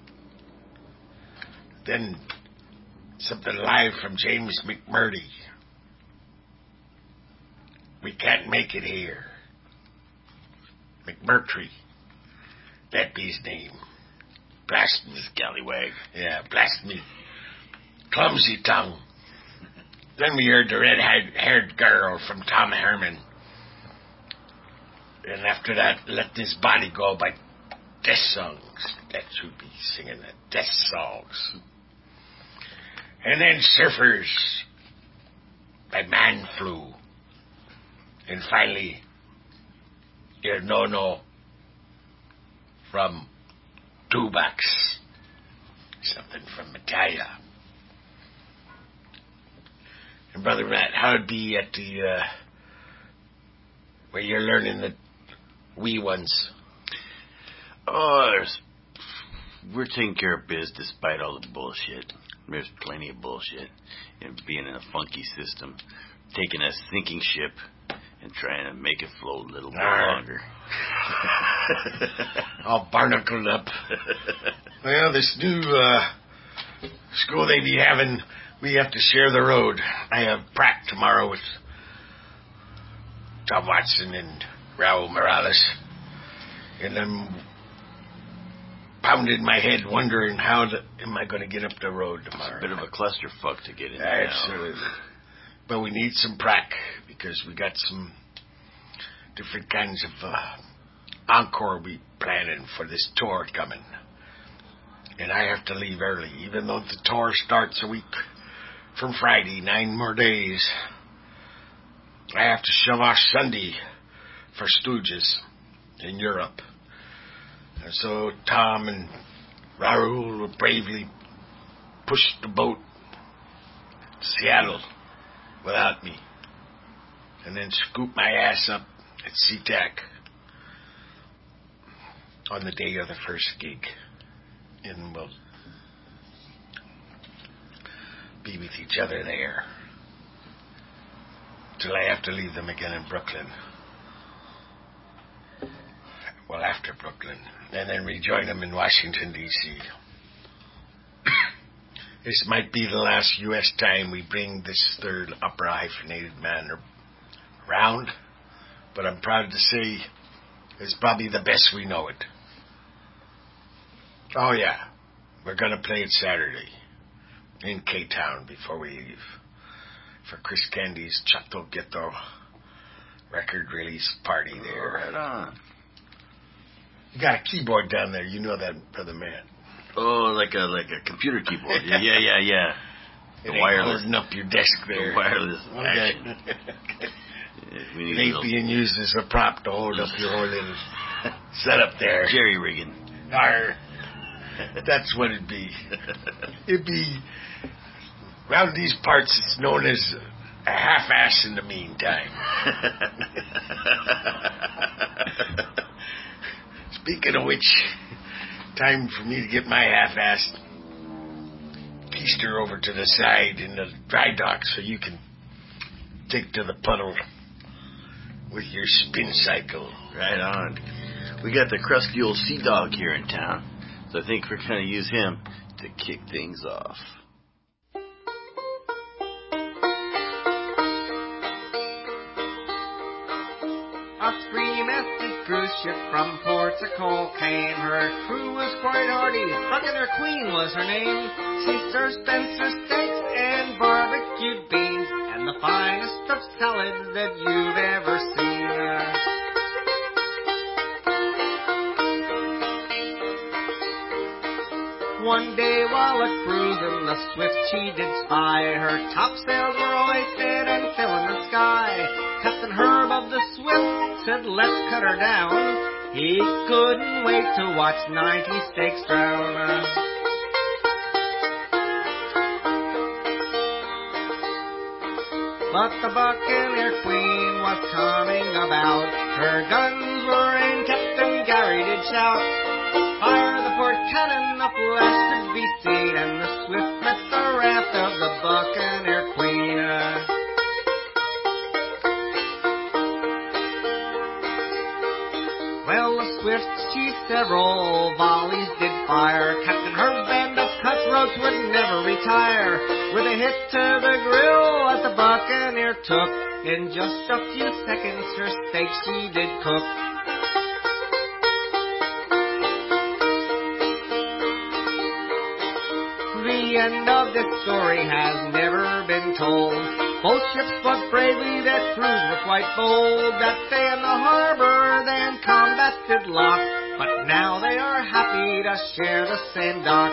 Then something live from James McMurdy. We Can't Make It Here. McMurtry. That be his name. Blast me. Scallywag. Yeah, blast me. Clumsy tongue. Then we heard the red-haired girl from Tom Herman. And after that, Let This Body Go by Death Songs. That should be singing the Death Songs. And then Surfers by Man Flu. And finally, your No No from Tubax. Something from Metallica. And Brother Matt, how'd it be at the, uh, where you're learning the wee ones? Oh, there's, we're taking care of biz despite all the bullshit. There's plenty of bullshit. And being in a funky system, taking a sinking ship and trying to make it float a little bit Arr. longer. All barnacled up. Well, this new uh, school they be having, we have to share the road. I have prac tomorrow with Tom Watson and Raul Morales. And I'm pounding my head wondering how the, am I going to get up the road tomorrow. It's a bit of a clusterfuck to get in there. Absolutely. But we need some prac because we got some different kinds of uh, encore we planning for this tour coming. And I have to leave early, even though the tour starts a week from Friday, nine more days. I have to shove off Sunday for Stooges in Europe. And so Tom and Raul will bravely push the boat to Seattle without me. And then scoop my ass up at SeaTac on the day of the first gig. And we'll be with each other there till I have to leave them again in Brooklyn. Well, after Brooklyn. And then rejoin them in Washington, D C This might be the last U S time we bring this third opera hyphenated man around, but I'm proud to say it's probably the best we know it. Oh yeah, we're going to play it Saturday in K-Town before we leave for Chris Candy's Chato Ghetto record release party there. Right on. You got a keyboard down there, you know that, Brother Man. Oh, like a like a computer keyboard. Yeah, yeah, yeah, yeah. The The wireless. holding up your desk there. The wireless Okay. action. Yeah, we It need ain't a little being used as a prop to hold up your whole little setup there. jerry rigging. Arr. That's what it'd be. It'd be, around these parts, it's known as a half-ass in the meantime. Speaking of which, time for me to get my half-ass keister over to the side in the dry dock so you can take to the puddle with your spin cycle. Right on. We got the crusty old Sea Dog here in town, so I think we're going to use him to kick things off. A three-masted cruise ship from Portugal came. Her crew was quite hardy, Buccaneer Queen was her name. She served Spencer steaks and barbecued beans, and the finest of salad that you've ever seen. One day while a cruising, the Swift she did spy. Her topsails were hoisted and filling the sky. Captain Herb of the Swift said, let's cut her down. He couldn't wait to watch ninety steaks drown. But the Buccaneer Queen was coming about. Her guns were aimed, Captain Gary did shout. Fire the port cannon, the flash could be seen, and the Swift met the wrath of the Buccaneer Queen. Well, the Swift, she several volleys did fire. Captain Herb's band of cutthroats would never retire. With a hit to the grill that the Buccaneer took, in just a few seconds her steak she did cook. The end of this story has never been told. Both ships fought bravely, their crews were quite bold. That day in the harbor they in combat did lock, but now they are happy to share the same dock.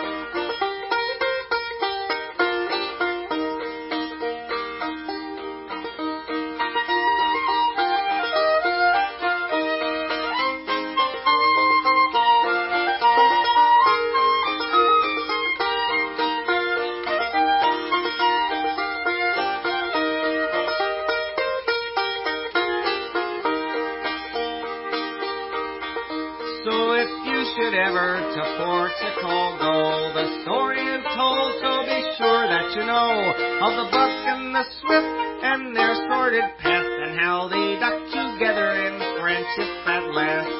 So if you should ever to Portugal go, the story is told, so be sure that you know of the Buck and the Swift and their sordid past, and how they docked together in friendship at last.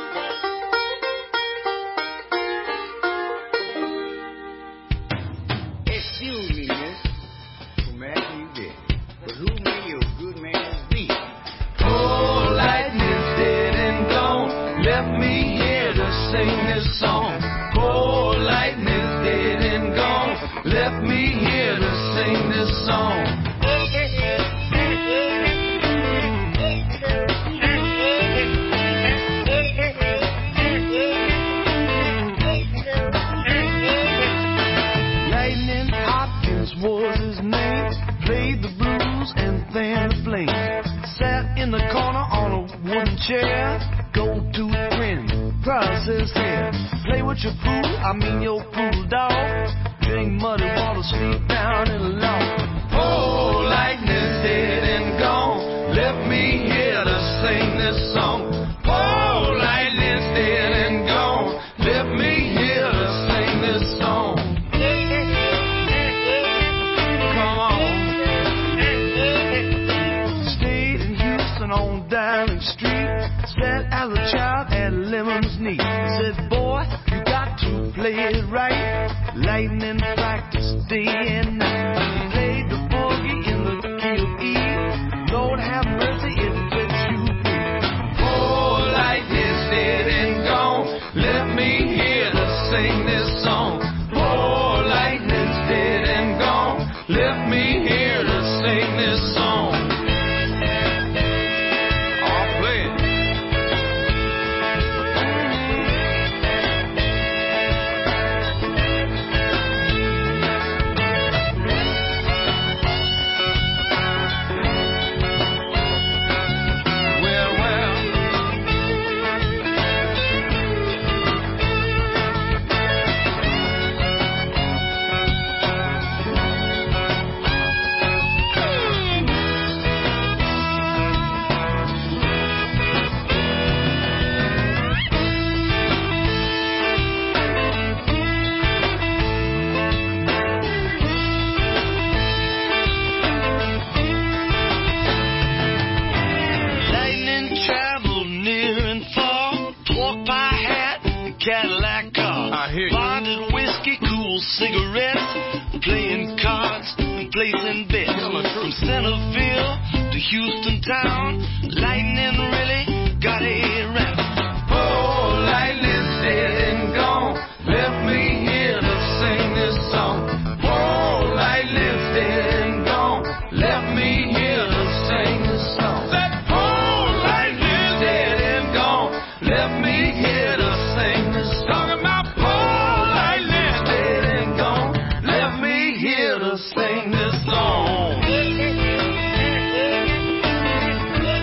Excuse me, miss, from asking you this, but who may your good manners be? Oh, lightning's dead and gone, left me here to sing this song. Oh, lightning's dead and gone, left me here to sing this song. Lightning Hopkins was his name, played the blues and fanned the flames. Sat in the corner on a wooden chair, gold-tooth grin, process hair. Play with your pool, I mean your pool dog. Drink muddy water, sleep down in the loft. Oh, lightning's dead and gone, left me here to sing this song. Oh, lightning's dead and gone, left me here to sing this song. Come on. Stayed in Houston on Downing Street. Sat as a child at Lemon's knee. Said, boy, you got to play it right. Lightning practice day and night. Played the boogie in the key of E. Lord have mercy, it lets you be. Oh, lightning's dead and gone, left me here to sing this song. Oh, lightning's dead and gone, left me here to sing this song. I'll play it. Well, well. Lightning traveled near and far, pork pie hat, and Cadillac car. I hear you. Bonded whiskey, cool cigarettes, playing cards and placing bets. From Centerville to Houston town, lightning really got a rap. Oh, lightning's dead and gone, left me here to sing this song. Oh, lightning's dead and gone, left me here to sing this song. Oh, lightning's dead and gone, left me here to sing this song. Talking about oh, lightning's dead and gone, left me here to sing this song.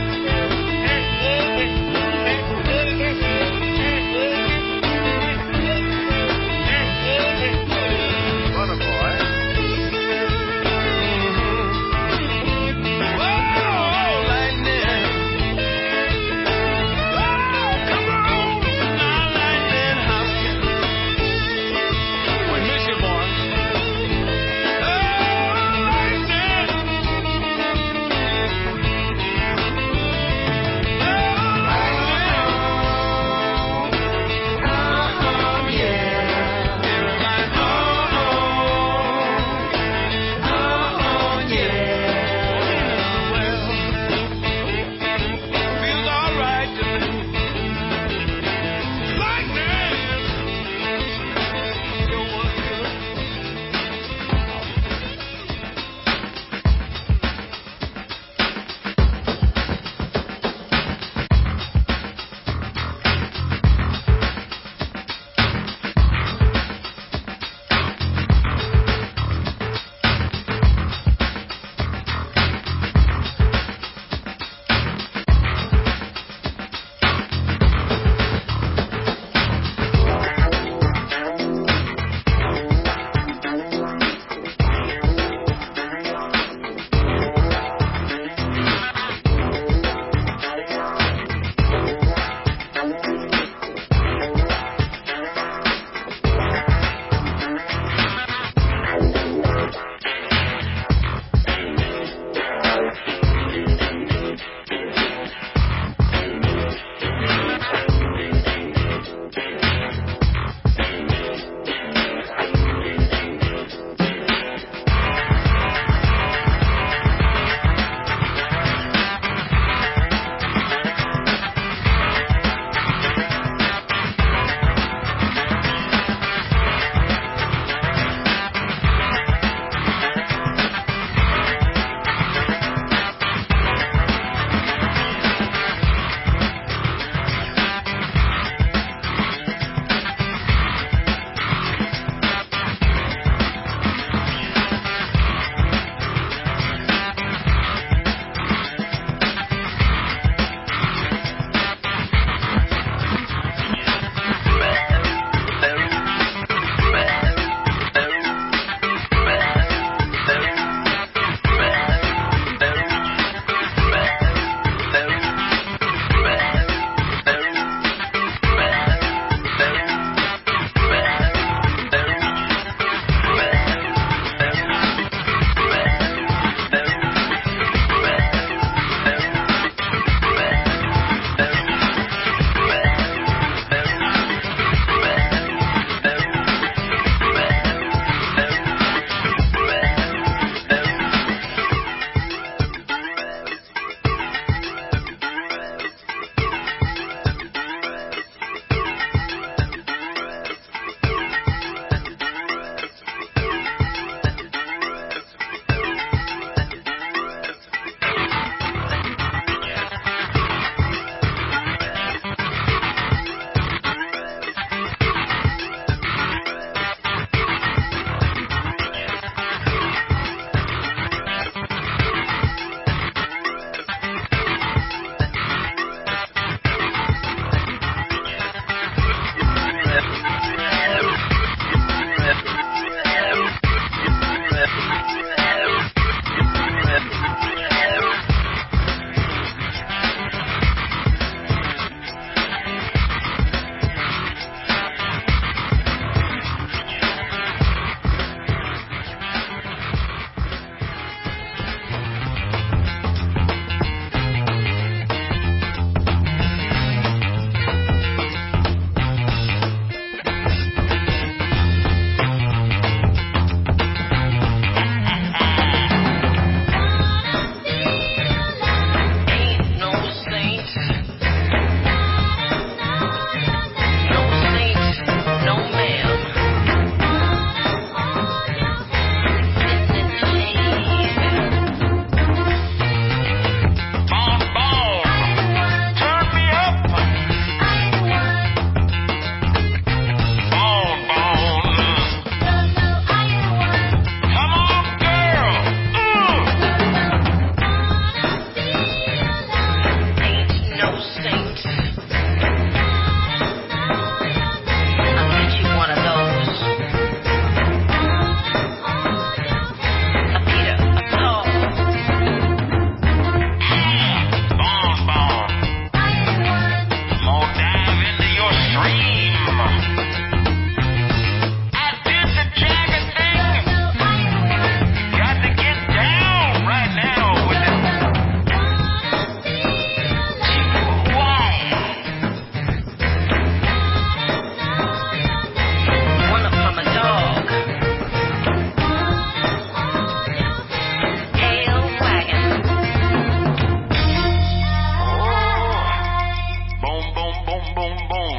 boom, boom.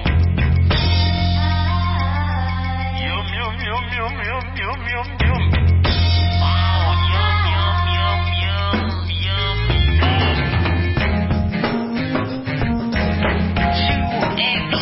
Yum, yum, yum, yum, yum, yum, yum, yum. Oh, yum, yum, yum, yum, yum, yum. two X.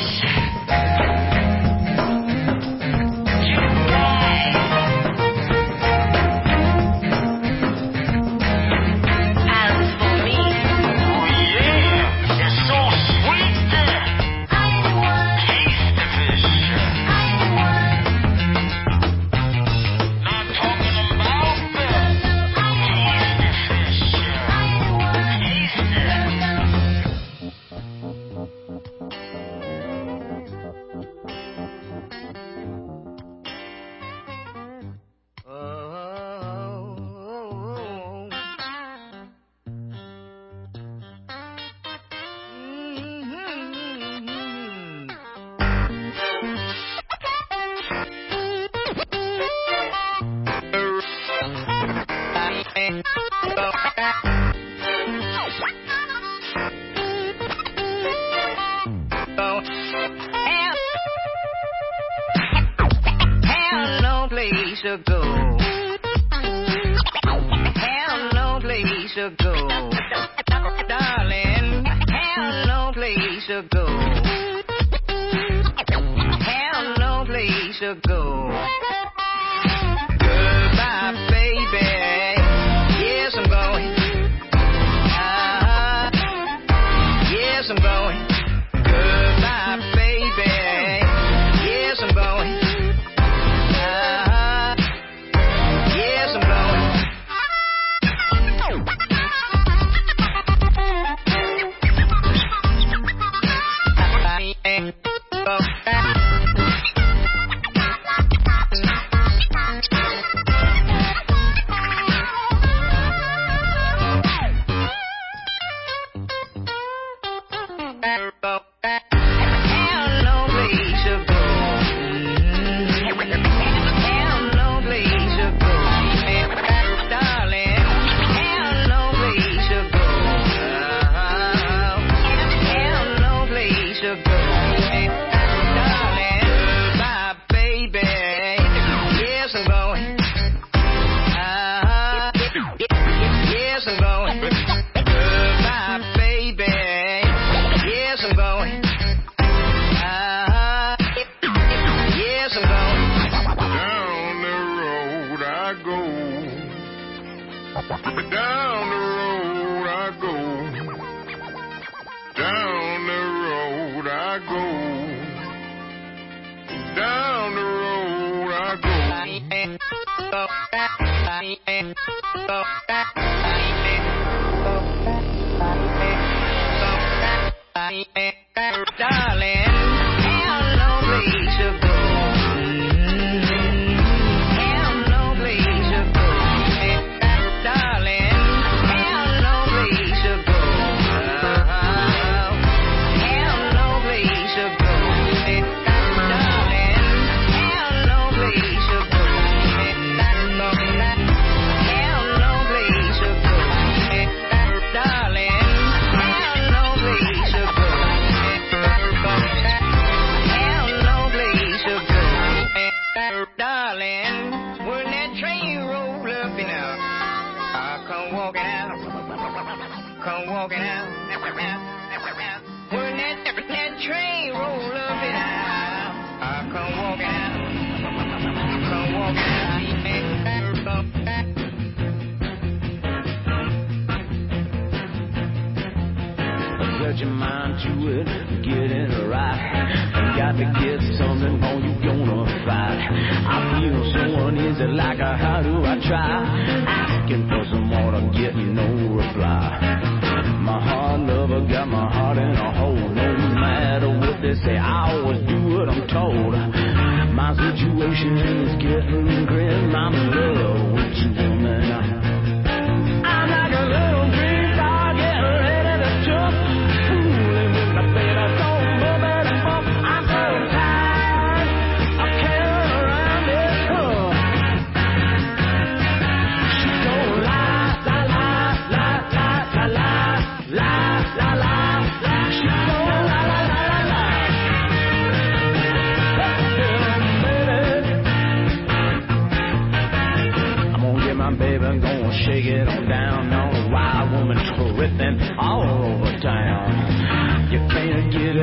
La la la la la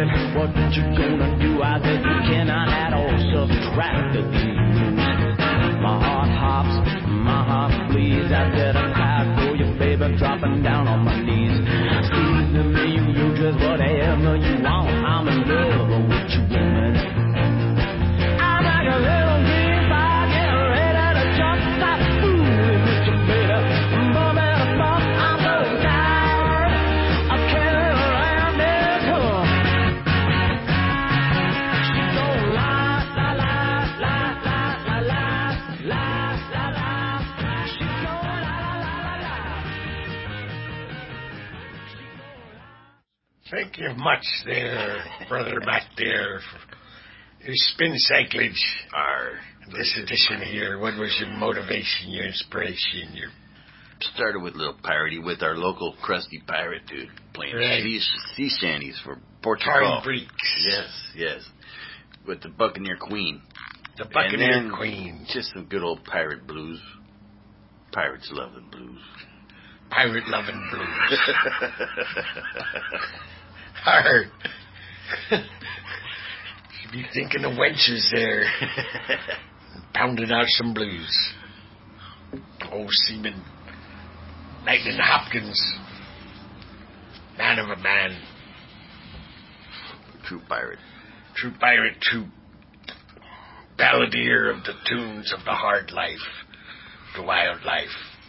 said, what you gonna do? I said, you cannot add or subtract the blues. My heart hops, my heart bleeds. I said, I'm tired for you, baby, dropping down on my knees. Excuse me, you, you just whatever you want. I'm in love with you, woman. I'm like a little green fire, getting ready to jump. Stop fooling with you, baby. Bum and a bump, I'm so tired of carrying around this hook. She don't lie, la la la la la la la la la. She don't la la la la la. Thank you much there, Brother Matt there, for your spin cyclage. Our This edition here, what was your motivation, your inspiration, your... Started with a little piratey with our local crusty pirate dude playing Right. sea, sea shanties for Portugal. Tarn Breeks. Yes, yes. With the Buccaneer Queen. The Buccaneer And then Queen. Just some good old pirate blues. Pirates loving blues. Pirate loving blues. Hard. Should be thinking of wenches there. Pounding out some blues. Old Seaman Lightning Hopkins. Man of a man. True pirate. True pirate, true balladeer of the tunes of the hard life, the wild life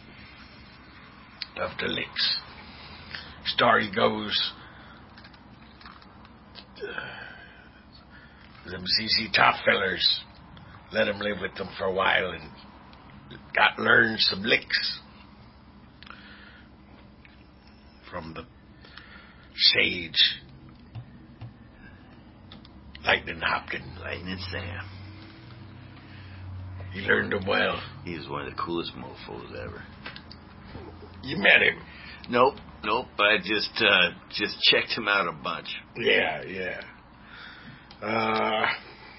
of the licks. Story goes, uh, them Z Z Top fellers let him live with them for a while and got learned some licks from the sage Lightning Hopkins. Lightning Sam. He learned them well. He's one of the coolest mofos ever. You met him. Nope, nope. I just uh, just checked him out a bunch. Yeah, yeah. Uh,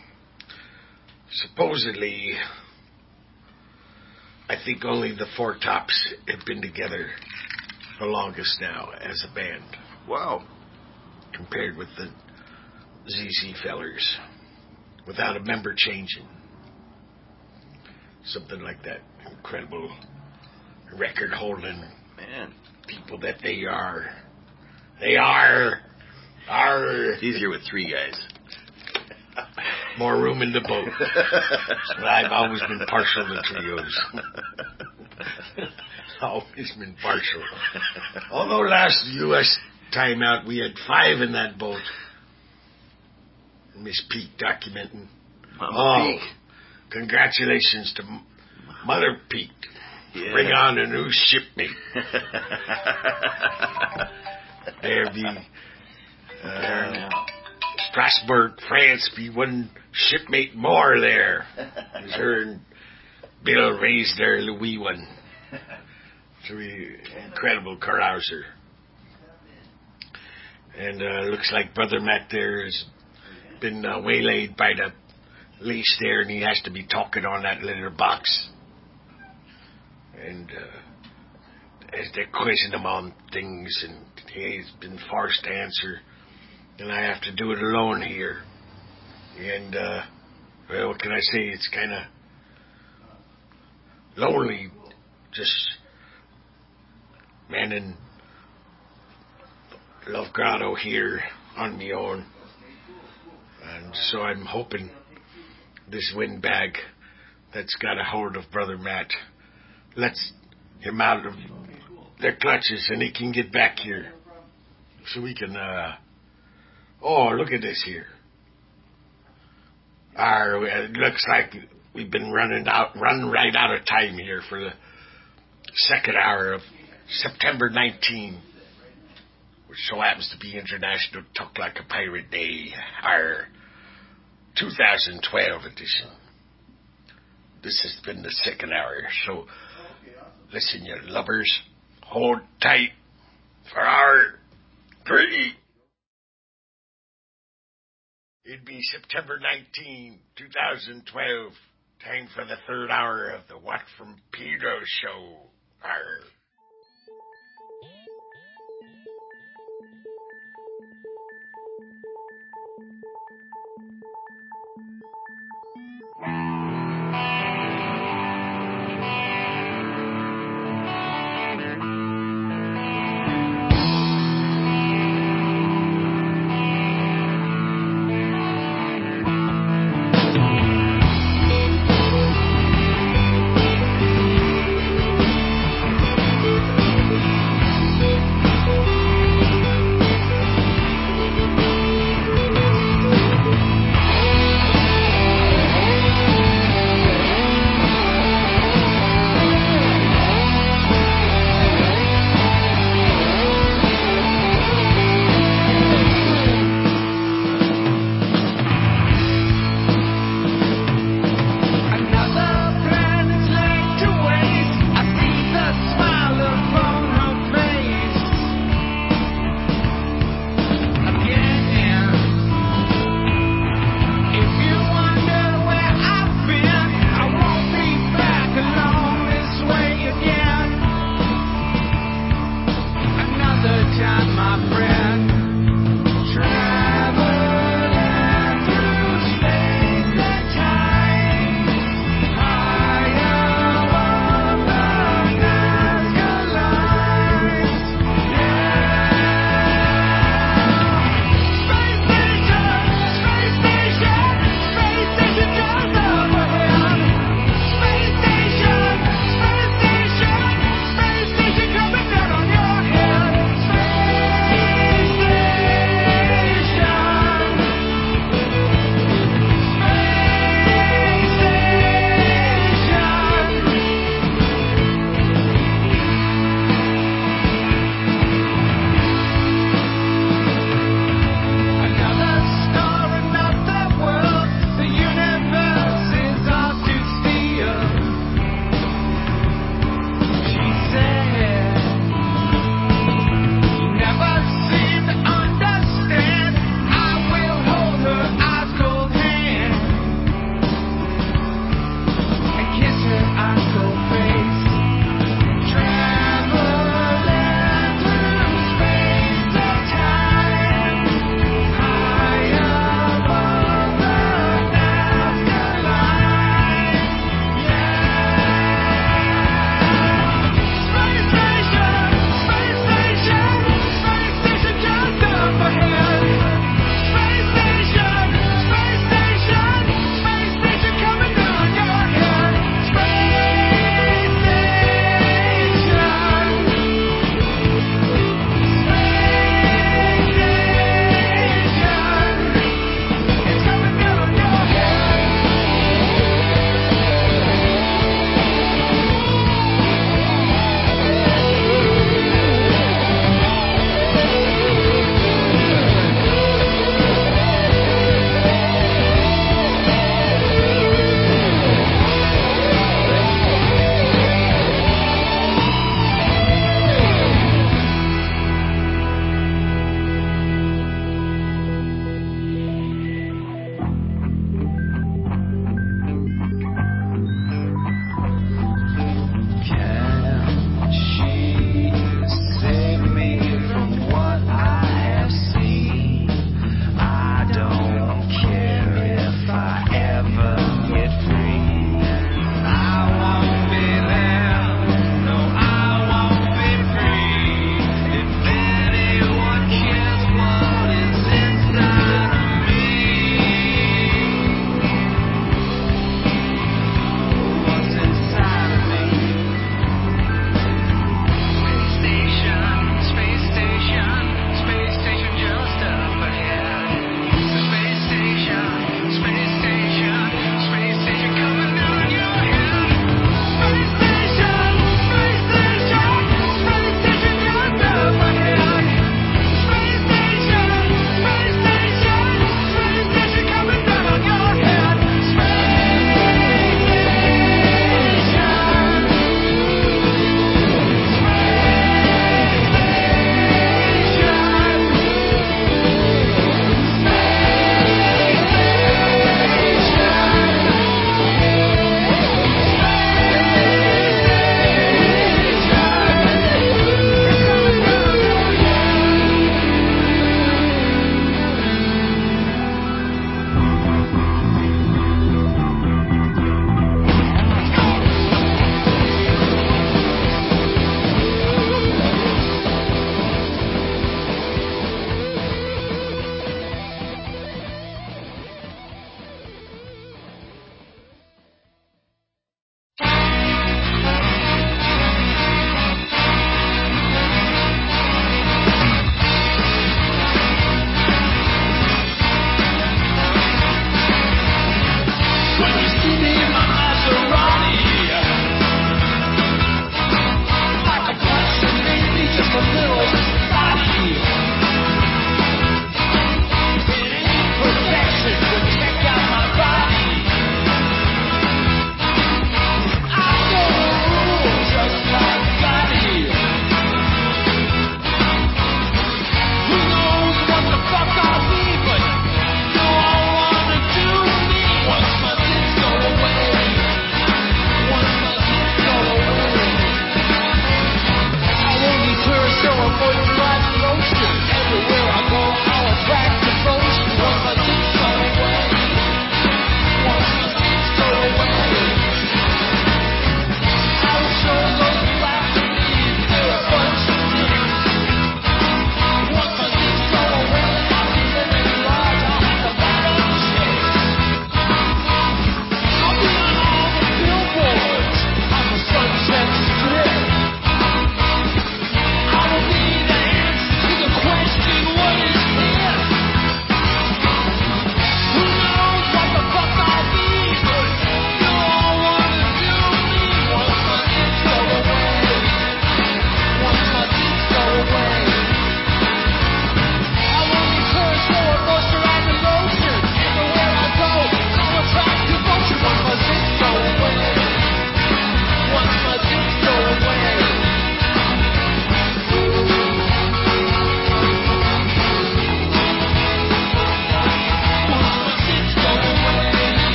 supposedly, I think only the Four Tops have been together the longest now as a band. Wow. Compared with the Z Z fellers. Without a member changing. Something like that. Incredible record holding Man. people that they are. They are. Are. It's easier with three guys. More room in the boat. So I've always been partial to trios. Always been partial. Although last U S time out we had five in that boat. Miss Peak documenting. Mama oh, Peak. Congratulations to M- Mother Peak. Yeah. Bring on a new shipmate. There be uh, Strasbourg, France, be one shipmate more there. As her and Bill raised their Louis one. Three incredible carouser. And uh, looks like Brother Matt there has been uh, waylaid by the leash there, and he has to be talking on that litter box. And uh, as they're quizzing him on things, and he's been forced to answer, and I have to do it alone here. And, uh, well, what can I say? It's kind of lonely, just manning Love Grotto here on me own. And so I'm hoping this windbag that's got a hold of Brother Matt lets him out of their clutches and he can get back here. So we can, uh, oh, look at this here. Our, it looks like we've been running out, running right out of time here for the second hour of September nineteenth. Which so happens to be International Talk Like a Pirate Day, our two thousand twelve edition. This has been the second hour, so listen, you lubbers, hold tight for hour three. It'd be September nineteenth, two thousand twelve, time for the third hour of the What From Pedro show. Arr.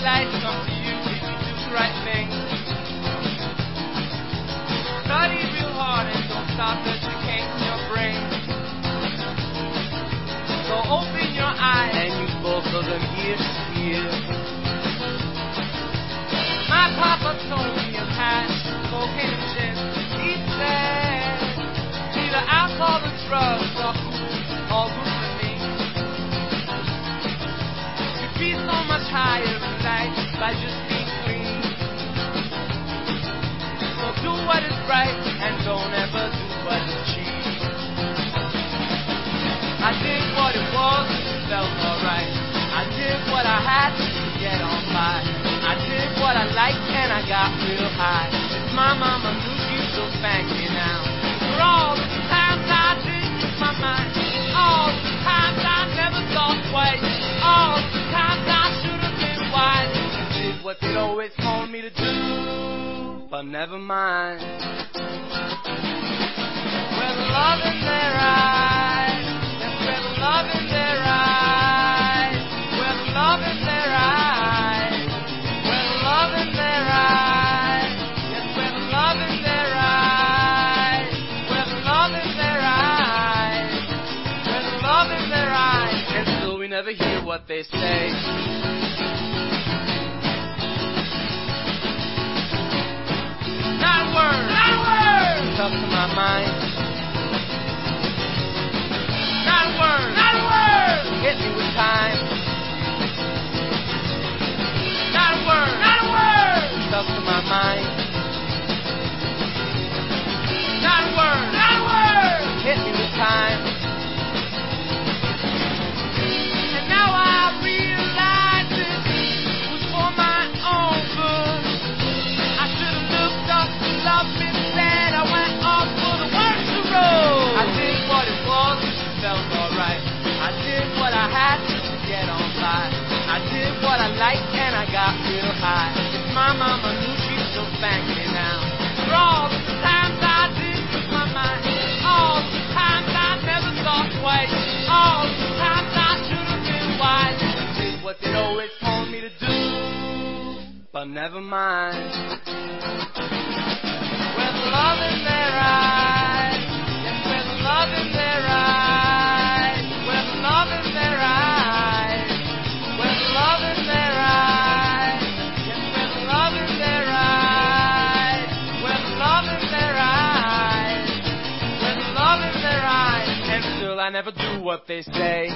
light come to you if you do the right thing. Study real hard and don't stop educating your brain. So open your eyes and use both of them ears to hear. My papa told me of hash, cocaine and gin. He said, either alcohol or drugs are cool, all good for me. You'd be so much higher in life by just being clean. So do what is right and don't ever do what is cheap. I did what it was, it felt alright. I did what I had to get on by. I did what I liked and I got real high. If my mama knew, she'd still spank me now. For all the times I didn't use my mind, all the times I never thought twice, all the times I should have been wise. I did what they'd always told me to do, but never mind. With love in their eyes, yes, with love in their eyes, with love in their eyes. Love in their eyes, yes, with love in their eyes, with love in their eyes, with love in their eyes, and still we never hear what they say. Not a word, not a word, stuck to my mind. Not a word, not a word, hit me with time. Not a word, not a word, stuck to my mind. Not a word, not a word, hit me with time. And now I realize it was for my own good. I should have looked up to love instead. I went off for the worst road. I did what it was, it felt alright. I did what I had to get on by. I did what I liked and I got real high. If my mama knew, she'd still spank me now. For all the times I didn't use my mind, all the times I never thought twice, all the times I should have been wise. I did what they'd always told me to do, but never mind. With love in their eyes, yes, with love in their eyes, with love in their eyes. With love in their eyes, yes, with love in their eyes, with love in their eyes, with love in their eyes, and still I never do what they say.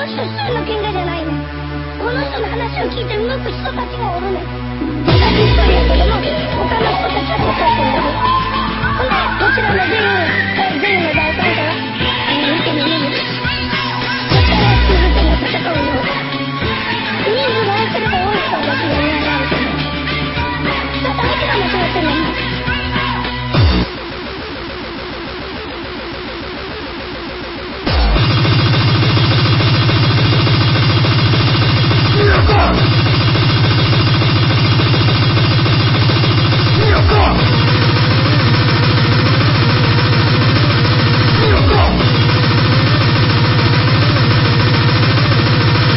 の人一人の喧嘩じゃないね。この人の話を聞いて動く人たちがおるね。私一人やけども他の人たちはこうしてる。ほんでこちらの全員全員の第三者は見てみる。そしたら続けの戦うようだ。人数が多ければ多い人は別に問題あるけど、それだけが間違ってるのに。 Go!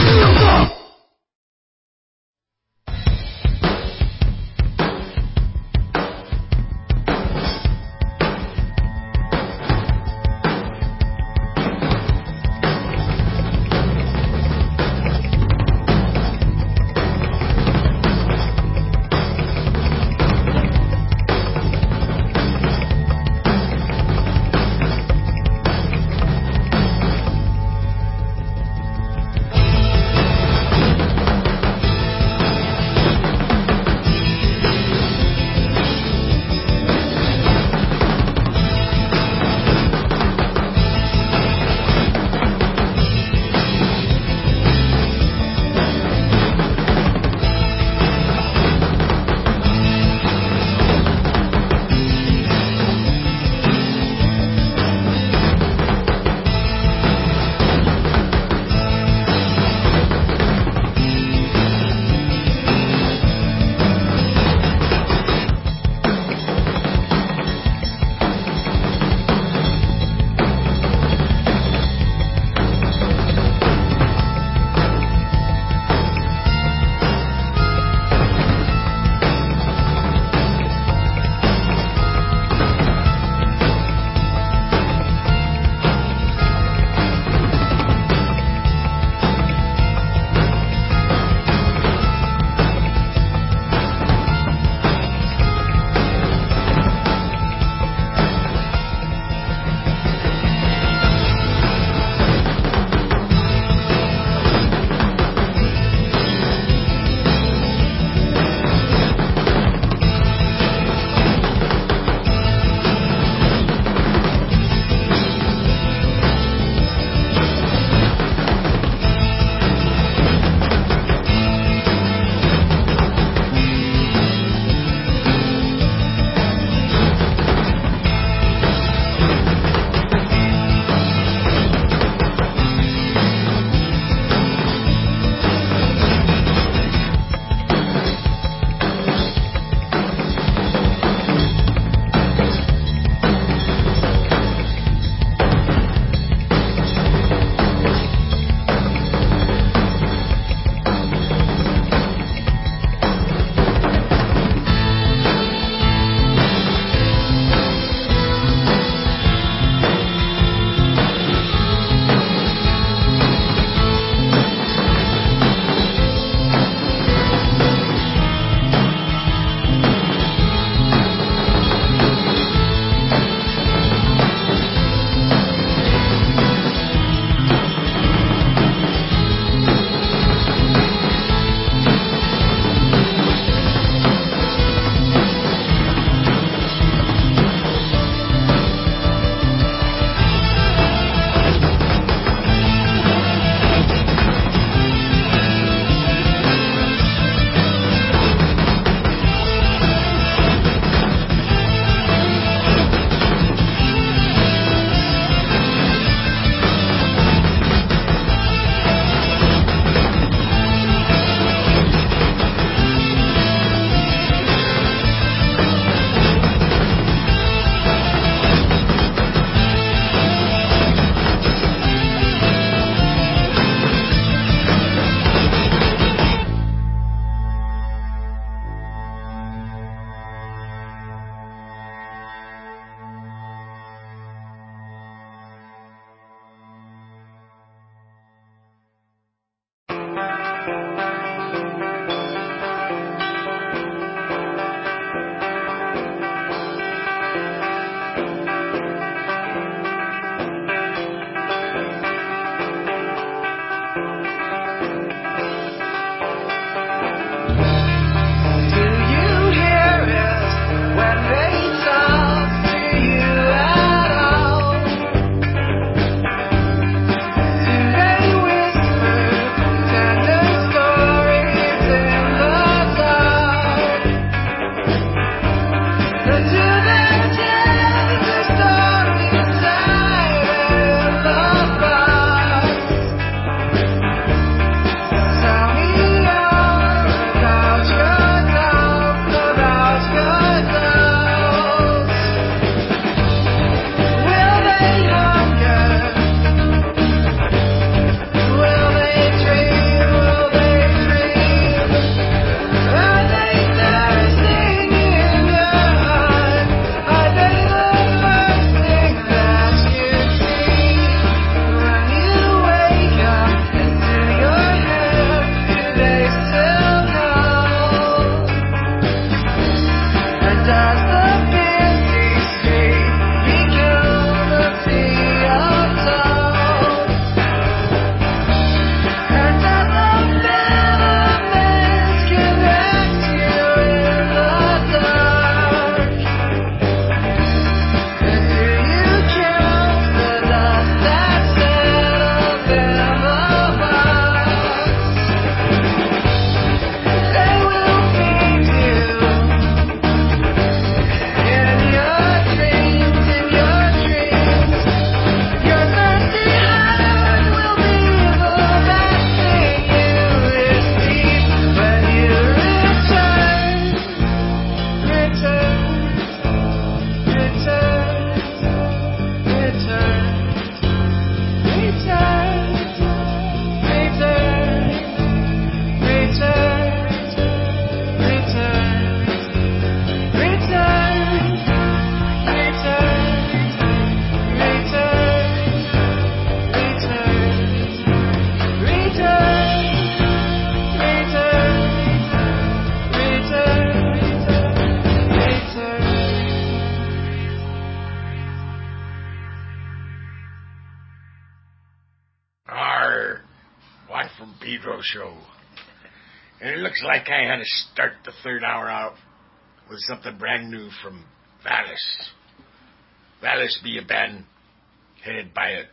show. And it looks like I had to start the third hour out with something brand new from Valis. Valis be a band headed by a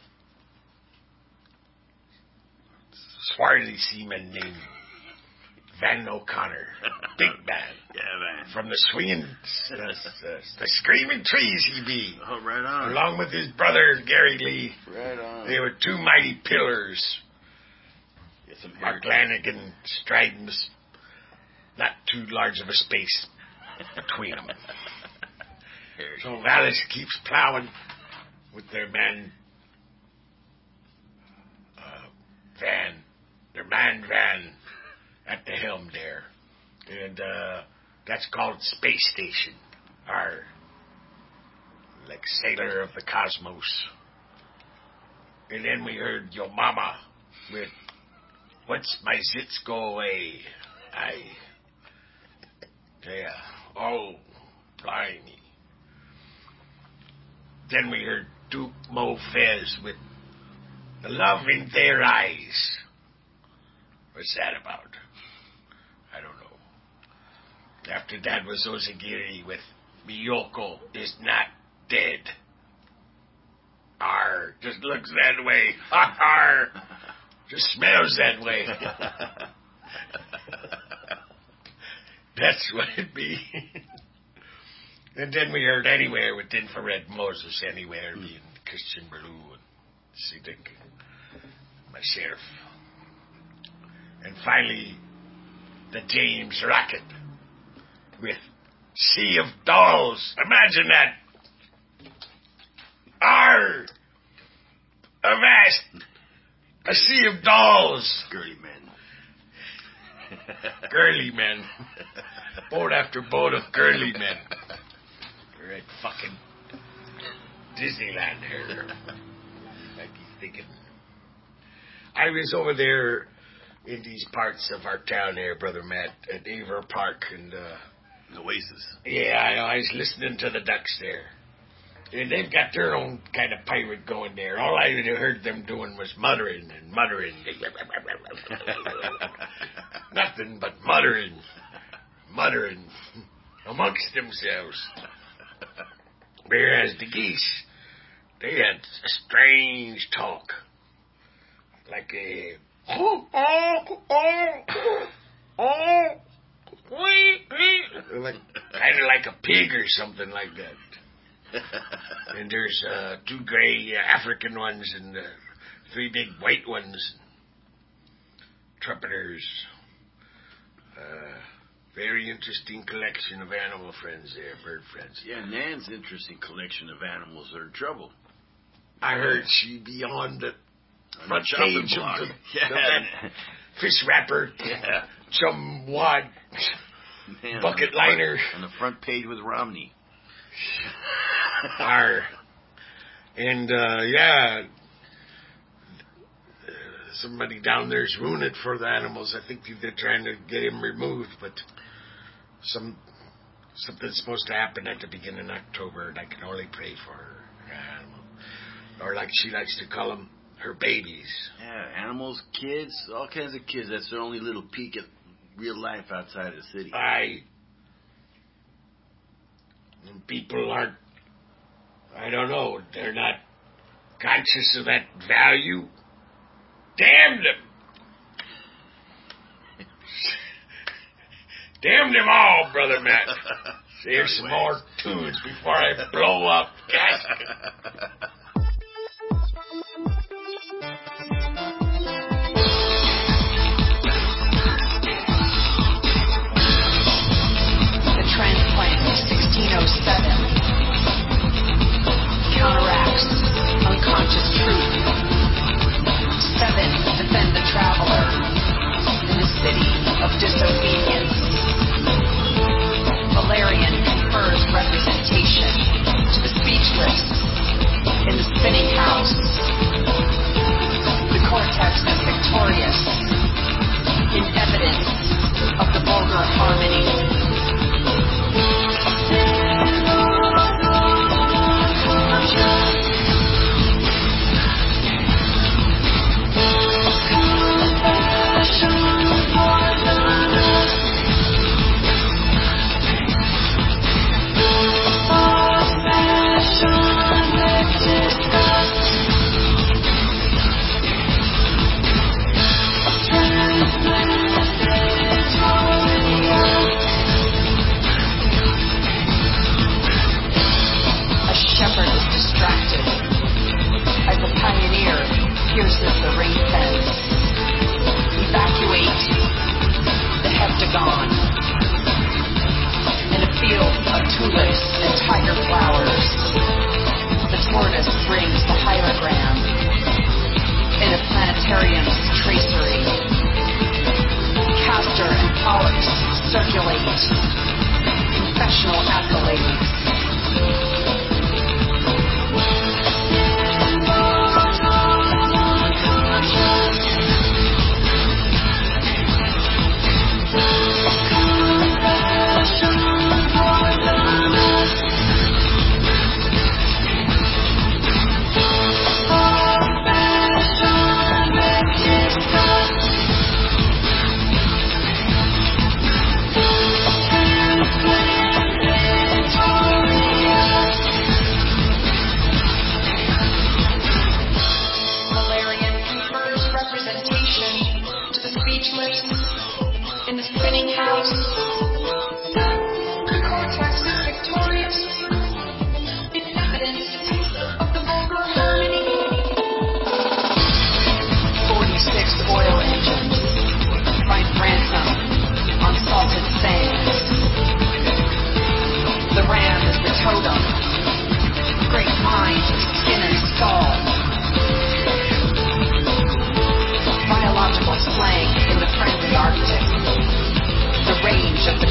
swarthy seaman named Van O'Connor. Big band. Yeah, man. From the swinging, the, the, the screaming trees he be. Oh, right on. Along with his brother, Gary Lee. Right on. They were two mighty pillars. Get some Mark Lanigan striding this, not too large of a space between them. So Valis keeps plowing with their man, uh, Van, their man Van at the helm there. And uh, that's called Space Station, or like Sailor of the Cosmos. And then we heard Yo Mama with Once My Zits Go Away. I, yeah, oh, blimey. Then we heard Duke Mo Fez with The Love in Their Eyes. What's that about? I don't know. After that was Ozagiri with Miyoko Is Not Dead. Arr, just looks that way. Arr, just smells that way. That's what it be. And then we heard Anywhere with Infrared Moses, Anywhere, me and Christian Berlou and Siddiq, myself. And finally, the James Rocket with Sea of Dolls. Imagine that. Arr! Avast! A sea of dolls. Girly men. Girly men. Boat after boat of girly men. We're at fucking Disneyland here. I keep thinking. I was over there in these parts of our town here, Brother Matt, at Aver Park and uh Oasis. Yeah, I know. I was listening to the ducks there. And they've got their own kind of pirate going there. All I heard them doing was muttering and muttering. Nothing but muttering. Muttering amongst themselves. Whereas the geese, they had a strange talk. Like a... Oh, oh, oh, oh, like, kind of like a pig or something like that. And there's uh, two gray uh, African ones and uh, three big white ones. Trumpeters. Uh, very interesting collection of animal friends there, bird friends. Yeah, Nan's interesting collection of animals are in trouble. I heard she be on the On front the chopping page block. of, the, Yeah. of that fish wrapper. Yeah. Some wad Man, bucket on the front- liner. on the front page with Romney. Arr. And, uh, yeah, somebody down there's ruining it for the animals. I think they're trying to get him removed, but some something's supposed to happen at the beginning of October, and I can only pray for her animal. Or like she likes to call them, her babies. Yeah, animals, kids, all kinds of kids. That's their only little peek at real life outside of the city. I... People aren't, I don't know, they're not conscious of that value. Damn them! Damn them all, Brother Matt. Here's some more tunes before I blow up. The transplant of sixteen oh seven counteracts unconscious truth. Seven defend the traveler in the city of disobedience. Valerian confers representation to the speechless in the spinning house. The cortex is victorious in evidence of the vulgar harmony. Confessional accolades. Valerian confers representation to the speechless in the spinning house. The cortex is victorious in evidence of the vulgar harmony. forty-six oil engines find ransom on salted sands. The ram is the totem. Great mind, skin and skull. Biological slang in the friendly Arctic. The rage of the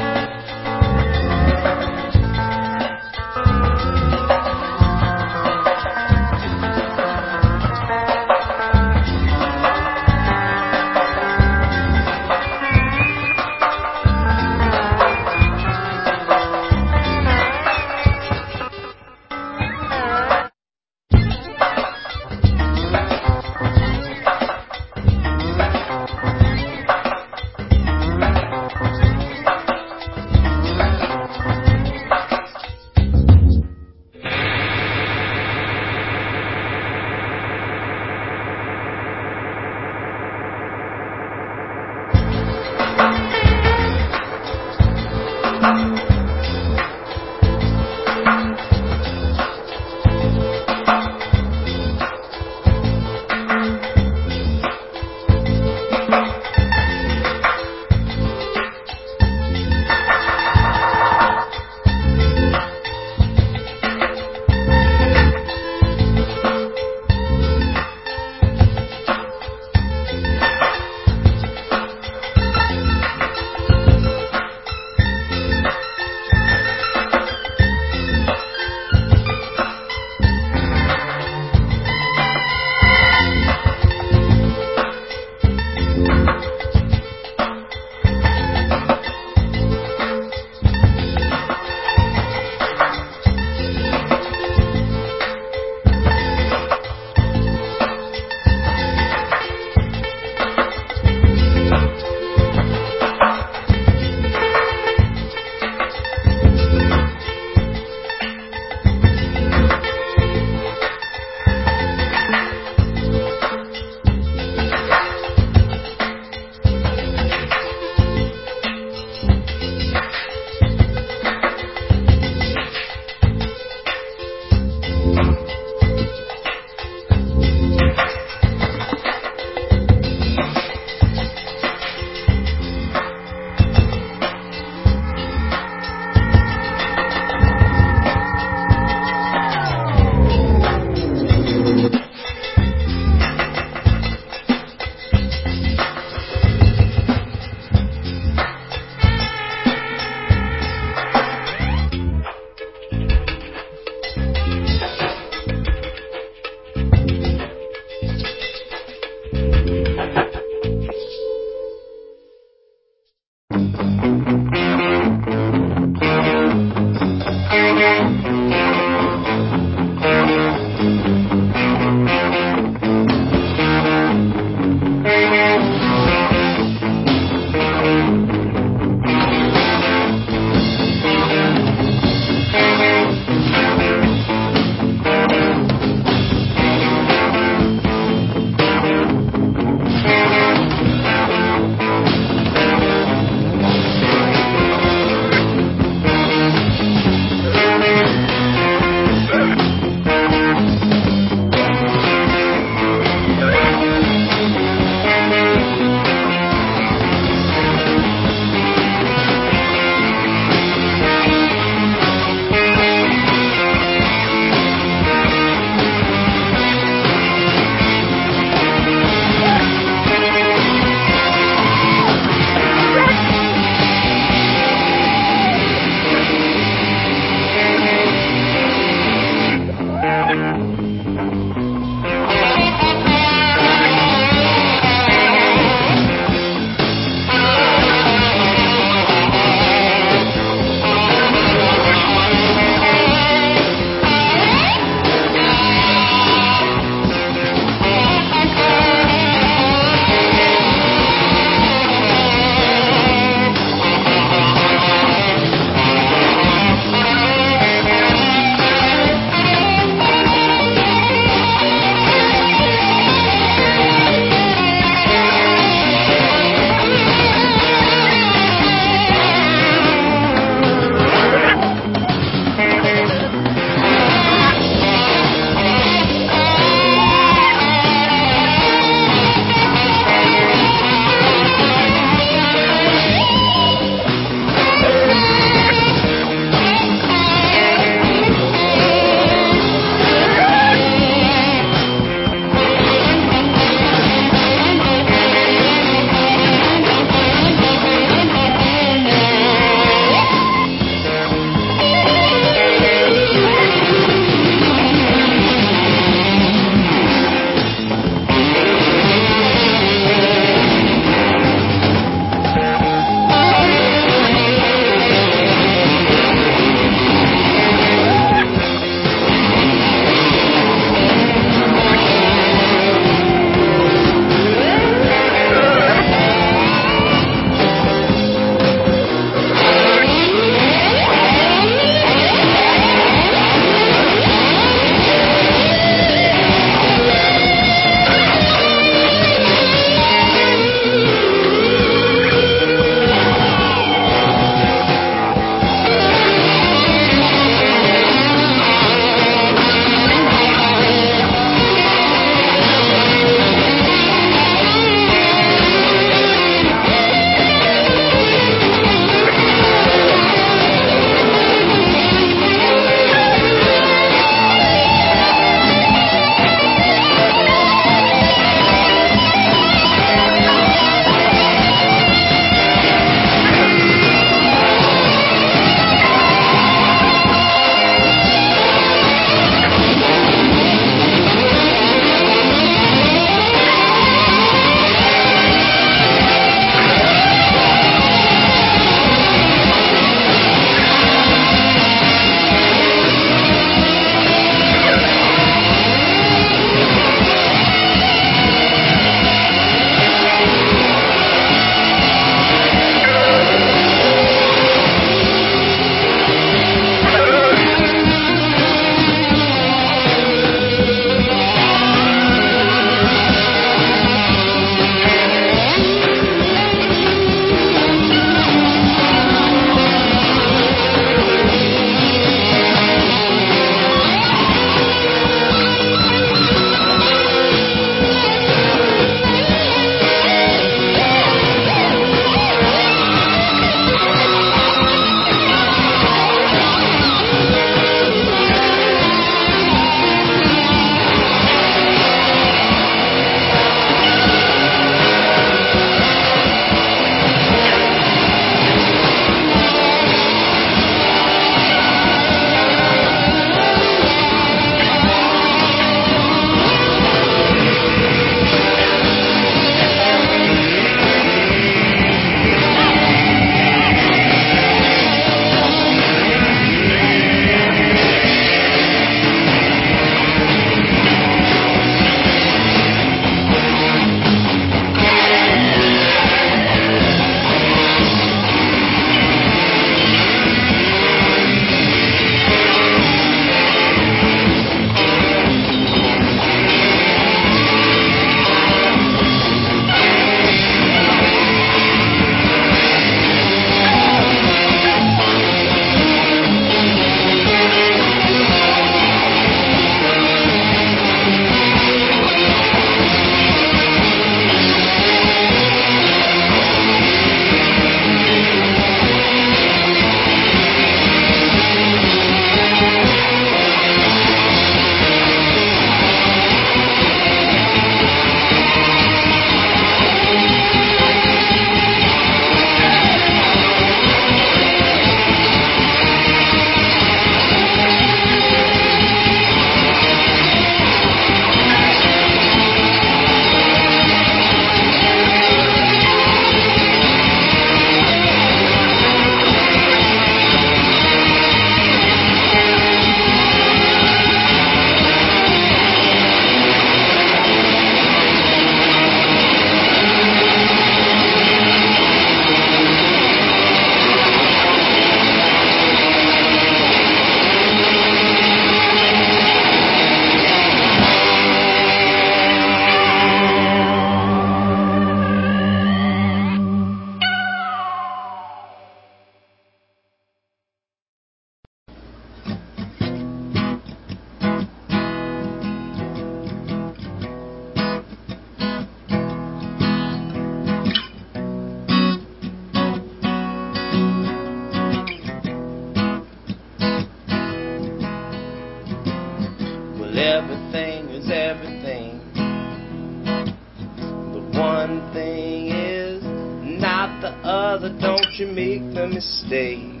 you make the mistake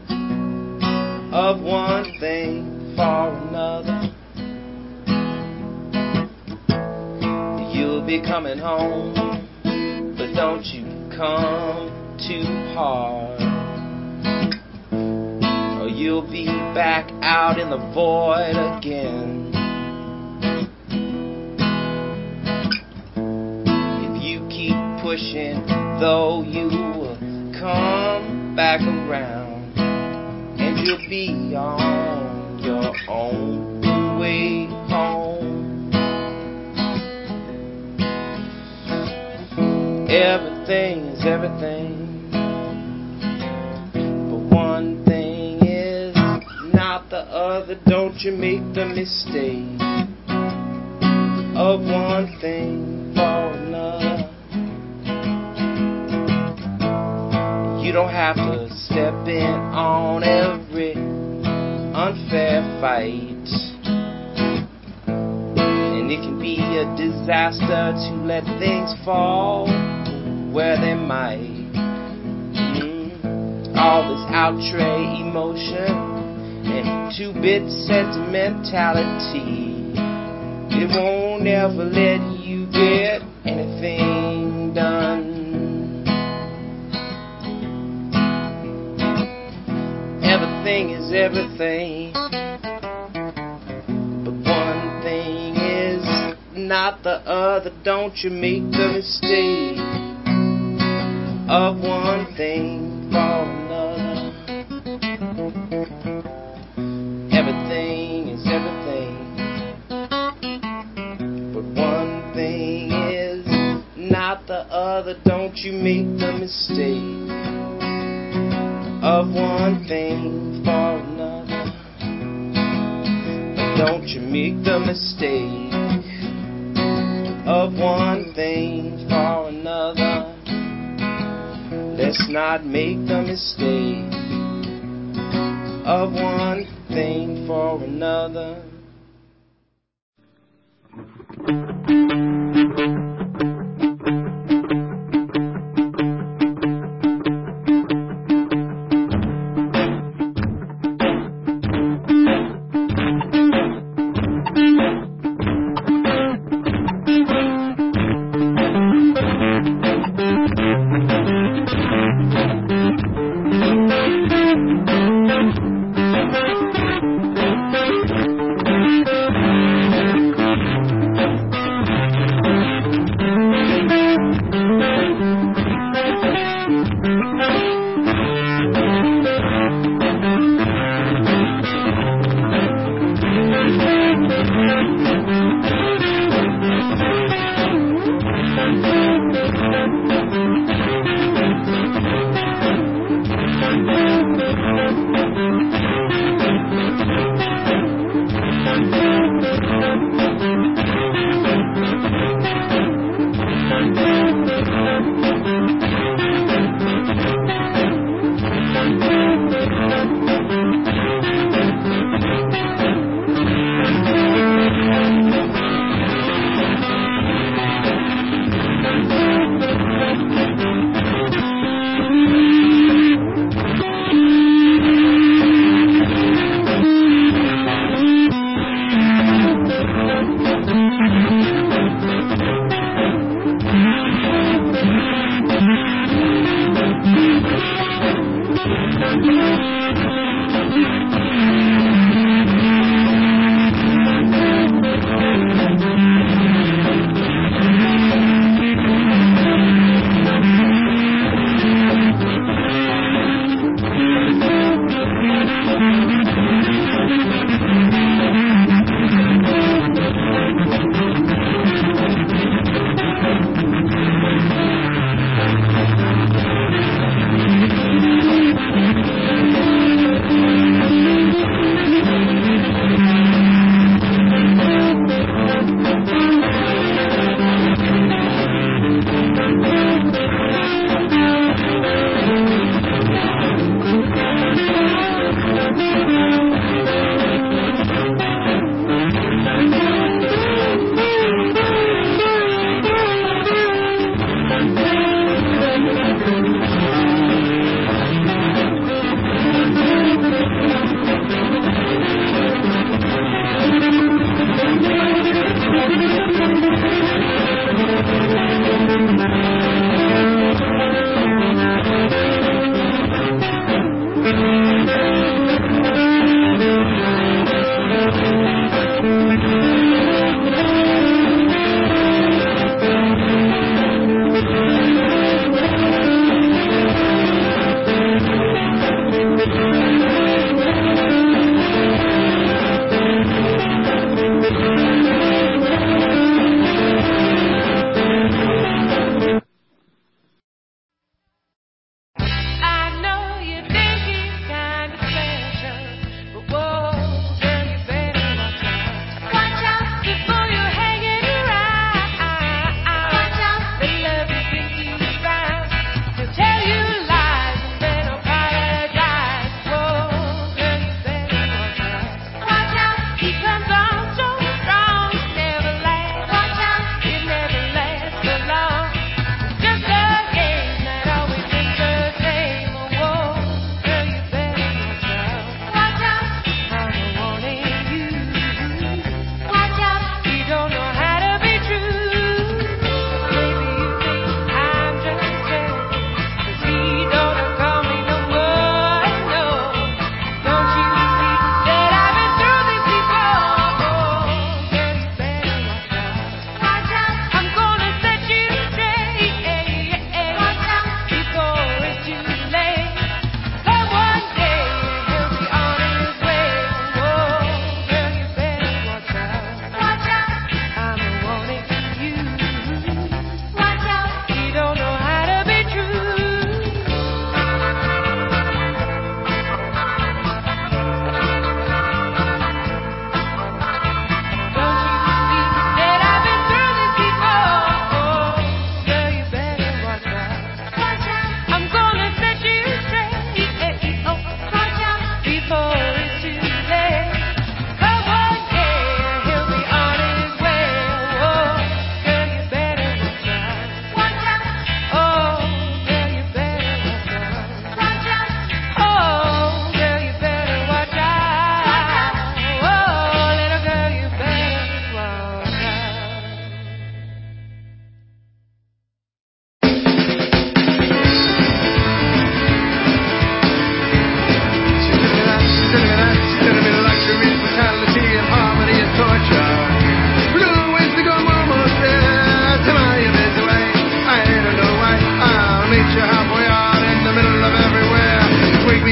of one thing for another. You'll be coming home, but don't you come too hard, or you'll be back out in the void again. If you keep pushing, though, you will come back around, and you'll be on your own way home. Everything is everything, but one thing is not the other. Don't you make the mistake of one thing for another. You don't have to step in on every unfair fight, and it can be a disaster to let things fall where they might. Mm. All this outre emotion and two-bit sentimentality, it won't ever let you get anything done. Everything is everything, but one thing is not the other. Don't you make the mistake of one thing for another. Everything is everything, but one thing is not the other. Don't you make the mistake of one thing for another. But don't you make the mistake of one thing for another. Let's not make the mistake of one thing for another.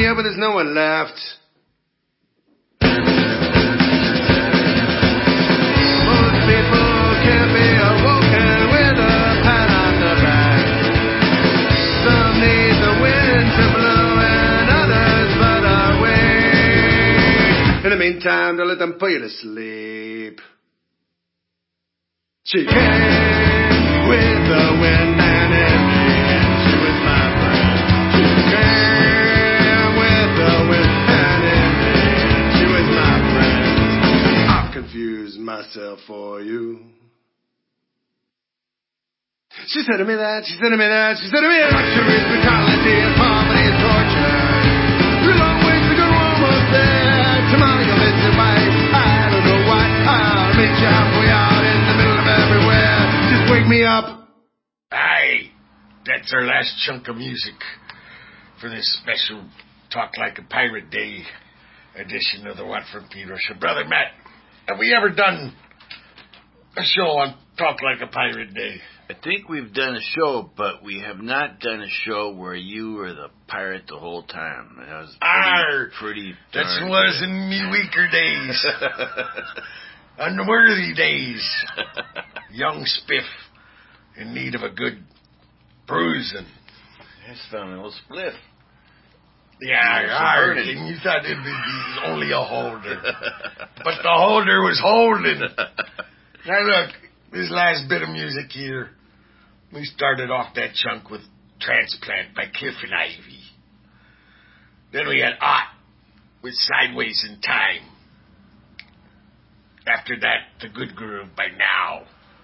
here, but there's no one left. Most people can't be awoken with a pat on the back. Some need the wind to blow and others but away. In the meantime, don't let them put you to sleep. She came with the wind and in the end she was my friend. She came with the wind and in the end she was my friend. I've confused myself for you. She said to me that, she said to me that, she said to me that luxury is brutality and poverty is torture. Three long ways to go, almost there. Tomorrow you'll miss it, wife. I don't know why. I'll meet you halfway out in the middle of everywhere. Just wake me up. Aye, that's our last chunk of music for this special Talk Like a Pirate Day edition of the What from Pedro Show. Brother Matt, have we ever done a show on Talk Like a Pirate Day? I think we've done a show, but we have not done a show where you were the pirate the whole time. That was pretty, Arr, pretty that darn was good. in me weaker days. Unworthy days. Young spiff in need of a good bruising. That's found a little spliff. Yeah, Yeah, yeah, and you thought it'd be only a holder. But the holder was holding. Now look, this last bit of music here, we started off that chunk with Transplant by Cliff and Ivy. Then we had Ott with Sideways in Time. After that, The Good Groove by Now.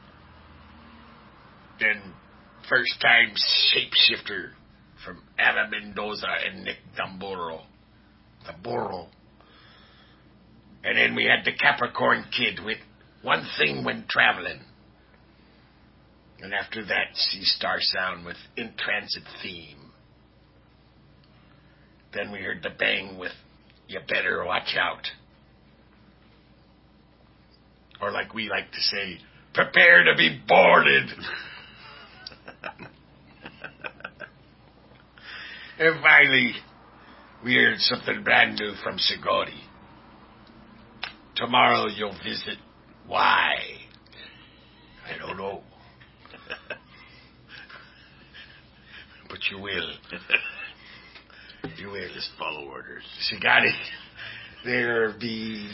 Then First Time Shapeshifter from Anna Mendoza and Nick Tamburo. Tamburo. And then we had the Capricorn Kid with One Thing When Traveling. And after that, Sea Star Sound with In Transit Theme. Then we heard the Bang with You Better Watch Out. Or like we like to say, prepare to be boarded. And finally, we heard something brand new from Sigori. Tomorrow you'll visit. Why? I don't know. But you will. You will. Just follow orders. Sigari. There'll be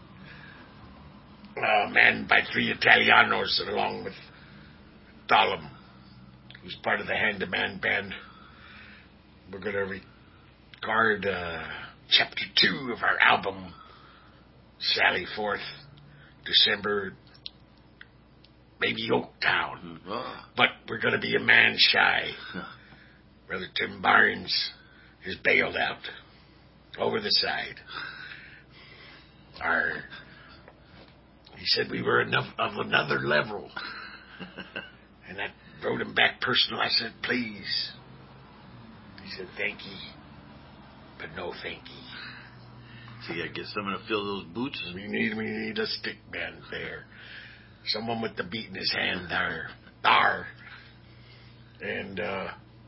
a man by three Italianos along with Dahlem, who's part of the Hand-to-Man band. We're going to record uh, chapter two of our album, Sally Forth, December, maybe Oaktown. Oh. But we're going to be a man shy. Brother Tim Barnes is bailed out over the side. Our, he said we were enough of another level. And I wrote him back personal. I said, please. He said, thank ye, but no thank ye. So you gotta get someone to fill those boots? We need, we need a stick man there. Someone with the beat in his hand there. There. And, uh,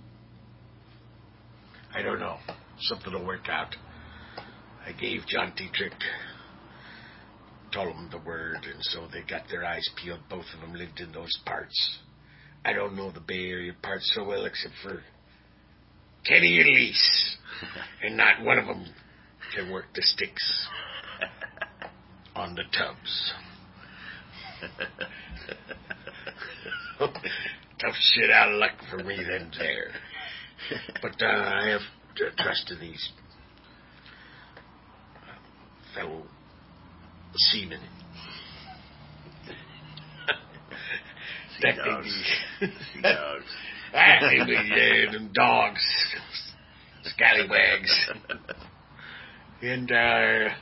I don't know. Something will work out. I gave John Dietrich, told them the word, and so they got their eyes peeled. Both of them lived in those parts. I don't know the Bay Area parts so well, except for Kenny and Lise. And not one of them can work the sticks on the tubs. Tough shit out of luck for me then there. But uh, I have trust in these fellow seamen. Sea dogs. Sea dogs. Anyway, yeah, them dogs. Scallywags. And, uh,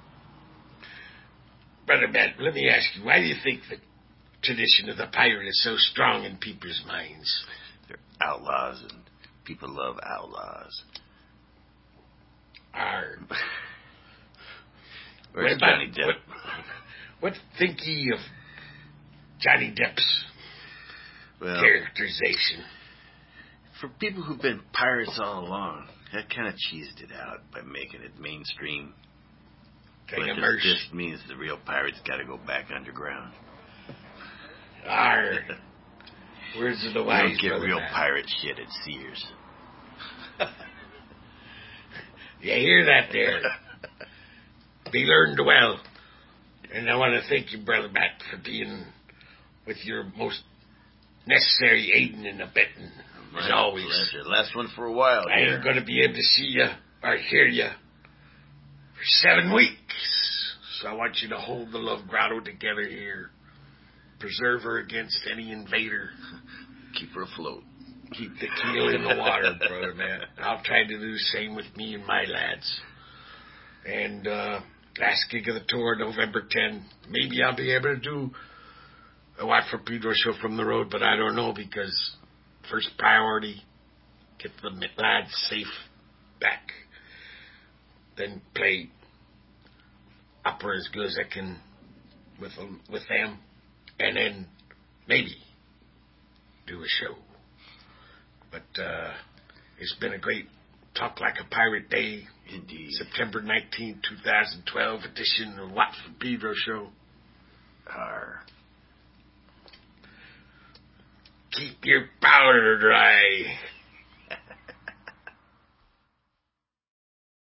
Brother Matt, let me ask you, why do you think the tradition of the pirate is so strong in people's minds? They're outlaws, and people love outlaws. Arr. Where's what about, Johnny Depp? What, what think ye of Johnny Depp's well, characterization? For people who've been pirates all along, That kind of cheesed it out by making it mainstream. Take but a this merch. just means the real pirates got to go back underground. Arr. Where's the You wise don't get brother real man? pirate shit at Sears. You hear that there? Be learned well. And I want to thank you, Brother Matt, for being with your most necessary aiding and abetting, as My always. pleasure. Last one for a while. I here. ain't going to be able to see you or hear you for seven weeks. So I want you to hold the Love Grotto together here. Preserve her against any invader. Keep her afloat. Keep the keel in the water, brother, man. I'll try to do the same with me and my lads. And uh, last gig of the tour, November tenth. Maybe I'll be able to do a Watt for Pedro show from the road, but I don't know, because first priority, get the lads safe back. Then play opera as good as I can with them, with them. And then maybe do a show. But uh, it's been a great Talk Like a Pirate Day. Indeed. September nineteenth, twenty twelve edition of Watt for Pedro show. Arr. Keep your powder dry.